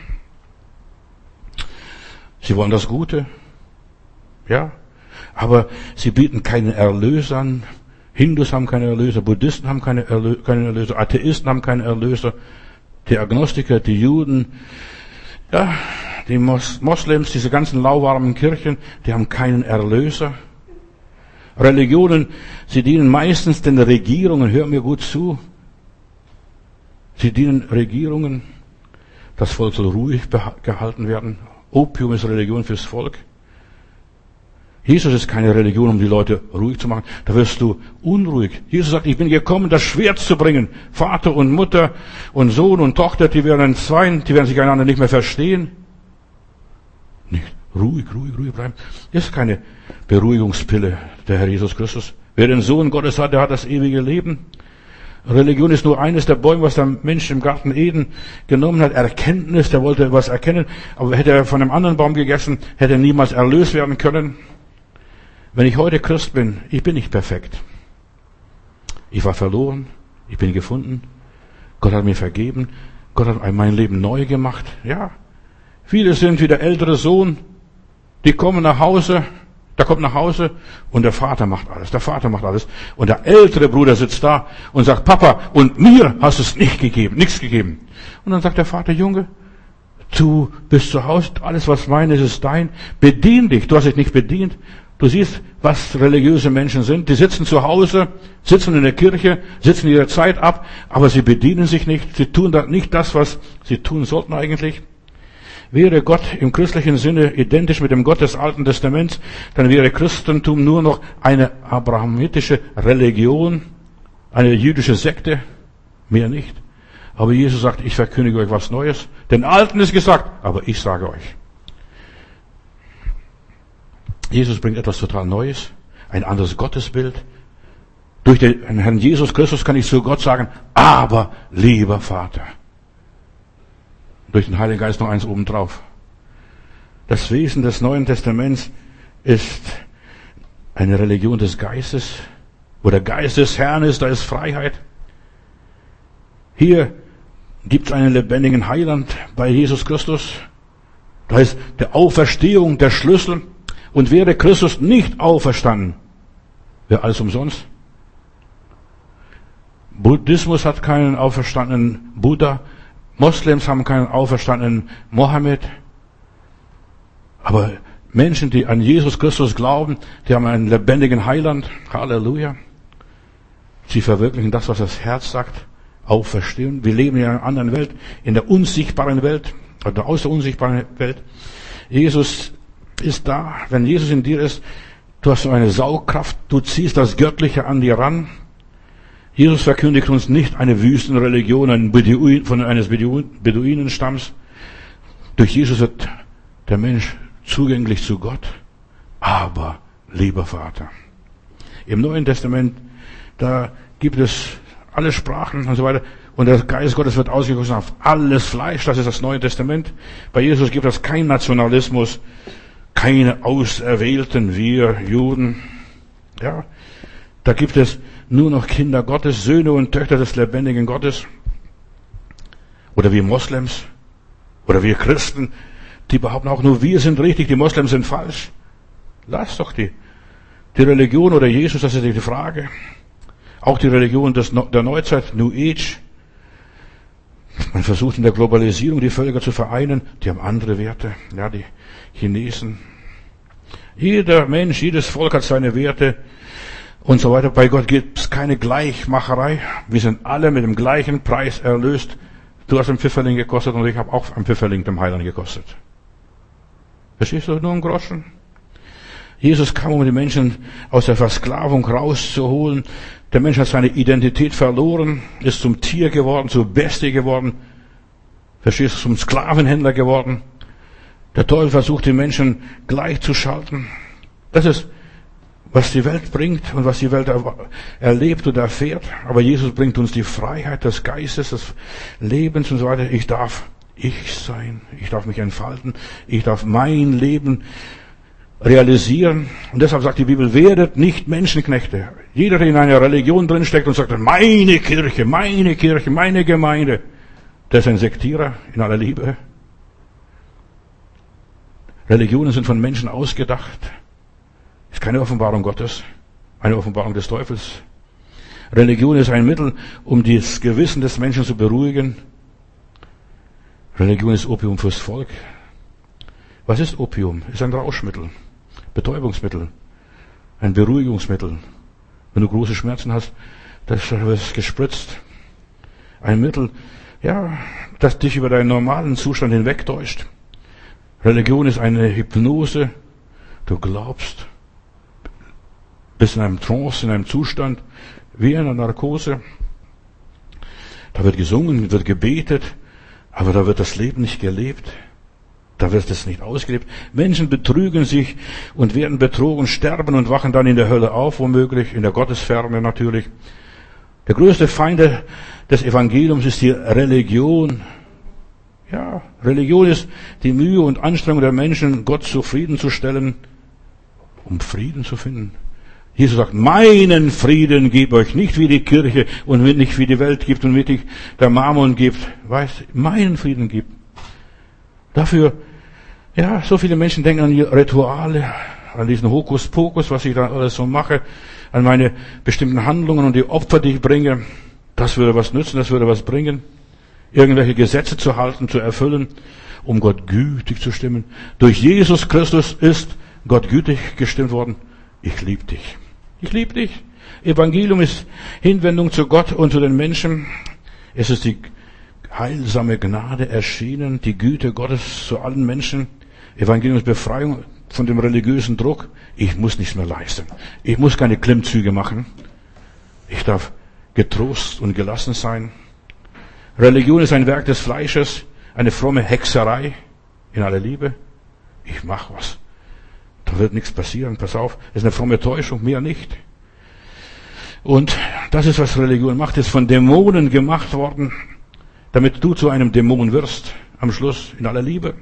Sie wollen das Gute. Ja. Aber sie bieten keinen Erlöser an. Hindus haben keine Erlöser, Buddhisten haben keine, Erlö- keine Erlöser, Atheisten haben keine Erlöser, die Agnostiker, die Juden, ja, die Mos- Moslems, diese ganzen lauwarmen Kirchen, die haben keinen Erlöser. Religionen, sie dienen meistens den Regierungen, hör mir gut zu. Sie dienen Regierungen. Das Volk soll ruhig gehalten werden. Opium ist Religion fürs Volk. Jesus ist keine Religion, um die Leute ruhig zu machen. Da wirst du unruhig. Jesus sagt, ich bin gekommen, das Schwert zu bringen. Vater und Mutter und Sohn und Tochter, die werden entzweien, die werden sich einander nicht mehr verstehen. Nicht ruhig, ruhig, ruhig bleiben. Das ist keine Beruhigungspille, der Herr Jesus Christus. Wer den Sohn Gottes hat, der hat das ewige Leben. Religion ist nur eines der Bäume, was der Mensch im Garten Eden genommen hat. Erkenntnis, der wollte was erkennen. Aber hätte er von einem anderen Baum gegessen, hätte er niemals erlöst werden können. Wenn ich heute Christ bin, ich bin nicht perfekt. Ich war verloren, ich bin gefunden. Gott hat mir vergeben. Gott hat mein Leben neu gemacht. Ja. Viele sind wie der ältere Sohn. Die kommen nach Hause. Der kommt nach Hause und der Vater macht alles. Der Vater macht alles. Und der ältere Bruder sitzt da und sagt, Papa, und mir hast du es nicht gegeben, nichts gegeben. Und dann sagt der Vater, Junge, du bist zu Hause, alles was mein ist, ist dein. Bedien dich. Du hast dich nicht bedient. Du siehst, was religiöse Menschen sind. Die sitzen zu Hause, sitzen in der Kirche, sitzen ihre Zeit ab, aber sie bedienen sich nicht. Sie tun nicht das, was sie tun sollten eigentlich. Wäre Gott im christlichen Sinne identisch mit dem Gott des Alten Testaments, dann wäre Christentum nur noch eine abrahamitische Religion, eine jüdische Sekte, mehr nicht. Aber Jesus sagt, ich verkündige euch was Neues. Den Alten ist gesagt, aber ich sage euch. Jesus bringt etwas total Neues, ein anderes Gottesbild. Durch den Herrn Jesus Christus kann ich zu Gott sagen, aber lieber Vater. Durch den Heiligen Geist noch eins obendrauf. Das Wesen des Neuen Testaments ist eine Religion des Geistes, wo der Geist des Herrn ist, da ist Freiheit. Hier gibt es einen lebendigen Heiland bei Jesus Christus. Da ist der Auferstehung der Schlüssel. Und wäre Christus nicht auferstanden, wäre alles umsonst. Buddhismus hat keinen auferstandenen Buddha. Moslems haben keinen auferstandenen Mohammed. Aber Menschen, die an Jesus Christus glauben, die haben einen lebendigen Heiland. Halleluja. Sie verwirklichen das, was das Herz sagt. Auferstehen. Wir leben in einer anderen Welt, in der unsichtbaren Welt, oder aus der unsichtbaren Welt. Jesus ist da. Wenn Jesus in dir ist, du hast so eine Saugkraft, du ziehst das Göttliche an dir ran. Jesus verkündigt uns nicht eine Wüstenreligion ein Beduin, von eines Beduinenstamms. Durch Jesus wird der Mensch zugänglich zu Gott. Aber, lieber Vater, im Neuen Testament, da gibt es alle Sprachen und so weiter. Und der Geist Gottes wird ausgegossen auf alles Fleisch. Das ist das Neue Testament. Bei Jesus gibt es keinen Nationalismus, keine Auserwählten, wir Juden. Ja, da gibt es nur noch Kinder Gottes, Söhne und Töchter des lebendigen Gottes. Oder wir Moslems. Oder wir Christen, die behaupten auch nur, wir sind richtig, die Moslems sind falsch. Lass doch die, die Religion oder Jesus, das ist die Frage. Auch die Religion des, der Neuzeit, New Age. Man versucht in der Globalisierung die Völker zu vereinen, die haben andere Werte. Ja, die Chinesen. Jeder Mensch, jedes Volk hat seine Werte und so weiter. Bei Gott gibt es keine Gleichmacherei. Wir sind alle mit dem gleichen Preis erlöst. Du hast einen Pfifferling gekostet und ich habe auch einen Pfifferling dem Heiland gekostet. Verstehst du? Nur einen Groschen. Jesus kam, um die Menschen aus der Versklavung rauszuholen. Der Mensch hat seine Identität verloren, ist zum Tier geworden, zur Bestie geworden. Verstehst du? Zum Sklavenhändler geworden. Der Teufel versucht, die Menschen gleichzuschalten. Das ist, was die Welt bringt und was die Welt erlebt und erfährt. Aber Jesus bringt uns die Freiheit des Geistes, des Lebens und so weiter. Ich darf ich sein. Ich darf mich entfalten. Ich darf mein Leben realisieren. Und deshalb sagt die Bibel, werdet nicht Menschenknechte. Jeder, der in einer Religion drinsteckt und sagt, meine Kirche, meine Kirche, meine Gemeinde, der ist ein Sektierer in aller Liebe. Religionen sind von Menschen ausgedacht. Ist keine Offenbarung Gottes, eine Offenbarung des Teufels. Religion ist ein Mittel, um das Gewissen des Menschen zu beruhigen. Religion ist Opium fürs Volk. Was ist Opium? Ist ein Rauschmittel, Betäubungsmittel, ein Beruhigungsmittel. Wenn du große Schmerzen hast, das wird gespritzt. Ein Mittel, ja, das dich über deinen normalen Zustand hinwegtäuscht. Religion ist eine Hypnose. Du glaubst, bist in einem Trance, in einem Zustand, wie in einer Narkose. Da wird gesungen, wird gebetet, aber da wird das Leben nicht gelebt. Da wird es nicht ausgelebt. Menschen betrügen sich und werden betrogen, sterben und wachen dann in der Hölle auf, womöglich, in der Gottesferne natürlich. Der größte Feind des Evangeliums ist die Religion. Ja, Religion ist die Mühe und Anstrengung der Menschen, Gott zufriedenzustellen, um Frieden zu finden. Jesus sagt, meinen Frieden gebe euch, nicht wie die Kirche und nicht wie die Welt gibt und wie der Mammon gibt. Weißt, meinen Frieden gibt. Dafür, ja, so viele Menschen denken an die Rituale, an diesen Hokuspokus, was ich da alles so mache, an meine bestimmten Handlungen und die Opfer, die ich bringe. Das würde was nützen, das würde was bringen. Irgendwelche Gesetze zu halten, zu erfüllen, um Gott gütig zu stimmen. Durch Jesus Christus ist Gott gütig gestimmt worden. Ich liebe dich. Ich liebe dich. Evangelium ist Hinwendung zu Gott und zu den Menschen. Es ist die heilsame Gnade erschienen, die Güte Gottes zu allen Menschen. Evangelium ist Befreiung von dem religiösen Druck. Ich muss nichts mehr leisten. Ich muss keine Klimmzüge machen. Ich darf getrost und gelassen sein. Religion ist ein Werk des Fleisches, eine fromme Hexerei in aller Liebe. Ich mach was. Da wird nichts passieren, pass auf. Das ist eine fromme Täuschung, mehr nicht. Und das ist, was Religion macht, ist von Dämonen gemacht worden, damit du zu einem Dämon wirst, am Schluss, in aller Liebe.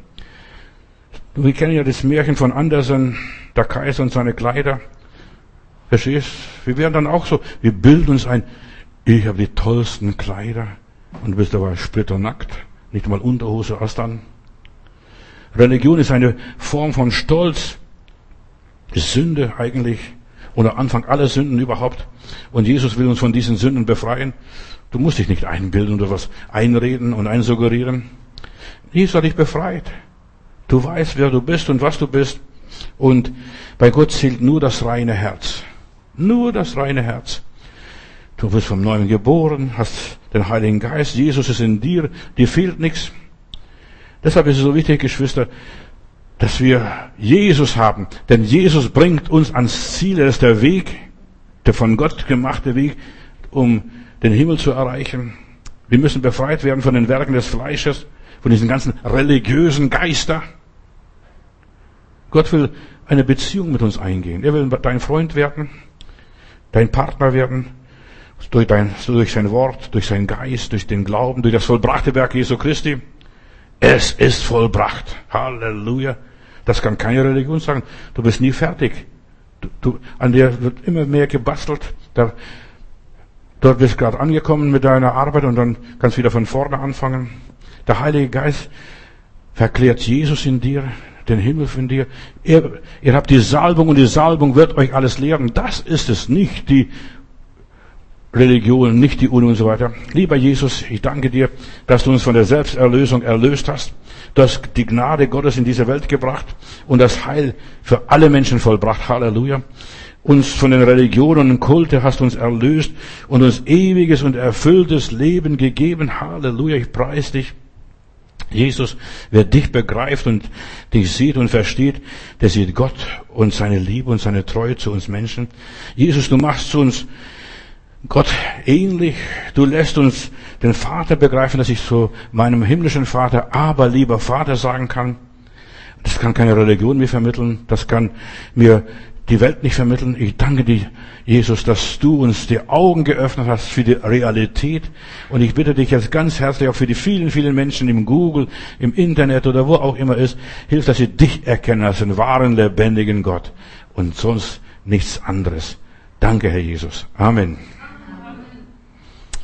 Wir kennen ja das Märchen von Andersen, der Kaiser und seine Kleider. Verstehst? Wir werden dann auch so, wir bilden uns ein, ich habe die tollsten Kleider und du bist aber splitternackt, nicht mal Unterhose als dann. Religion ist eine Form von Stolz, ist Sünde eigentlich, oder Anfang aller Sünden überhaupt. Und Jesus will uns von diesen Sünden befreien. Du musst dich nicht einbilden oder was einreden und einsuggerieren. Jesus hat dich befreit. Du weißt, wer du bist und was du bist. Und bei Gott zählt nur das reine Herz. Nur das reine Herz. Du wirst vom Neuen geboren, hast den Heiligen Geist. Jesus ist in dir. Dir fehlt nichts. Deshalb ist es so wichtig, Geschwister, dass wir Jesus haben. Denn Jesus bringt uns ans Ziel. Er ist der Weg, der von Gott gemachte Weg, um den Himmel zu erreichen. Wir müssen befreit werden von den Werken des Fleisches, von diesen ganzen religiösen Geister. Gott will eine Beziehung mit uns eingehen. Er will dein Freund werden, dein Partner werden, durch, dein, durch sein Wort, durch seinen Geist, durch den Glauben, durch das vollbrachte Werk Jesu Christi. Es ist vollbracht. Halleluja. Das kann keine Religion sagen. Du bist nie fertig. Du, du, an dir wird immer mehr gebastelt. Da, dort bist du gerade angekommen mit deiner Arbeit und dann kannst du wieder von vorne anfangen. Der Heilige Geist verklärt Jesus in dir, den Himmel in dir. Ihr, ihr habt die Salbung und die Salbung wird euch alles lehren. Das ist es, nicht die Religion, nicht die Uni und so weiter. Lieber Jesus, ich danke dir, dass du uns von der Selbsterlösung erlöst hast. Du hast die Gnade Gottes in diese Welt gebracht und das Heil für alle Menschen vollbracht. Halleluja. Uns von den Religionen und Kulte hast uns erlöst und uns ewiges und erfülltes Leben gegeben. Halleluja, ich preise dich. Jesus, wer dich begreift und dich sieht und versteht, der sieht Gott und seine Liebe und seine Treue zu uns Menschen. Jesus, du machst zu uns Gott ähnlich. Du lässt uns den Vater begreifen, dass ich zu meinem himmlischen Vater, aber lieber Vater sagen kann. Das kann keine Religion mir vermitteln. Das kann mir die Welt nicht vermitteln. Ich danke dir, Jesus, dass du uns die Augen geöffnet hast für die Realität. Und ich bitte dich jetzt ganz herzlich auch für die vielen, vielen Menschen im Google, im Internet oder wo auch immer ist, hilf, dass sie dich erkennen als den wahren, lebendigen Gott und sonst nichts anderes. Danke, Herr Jesus. Amen.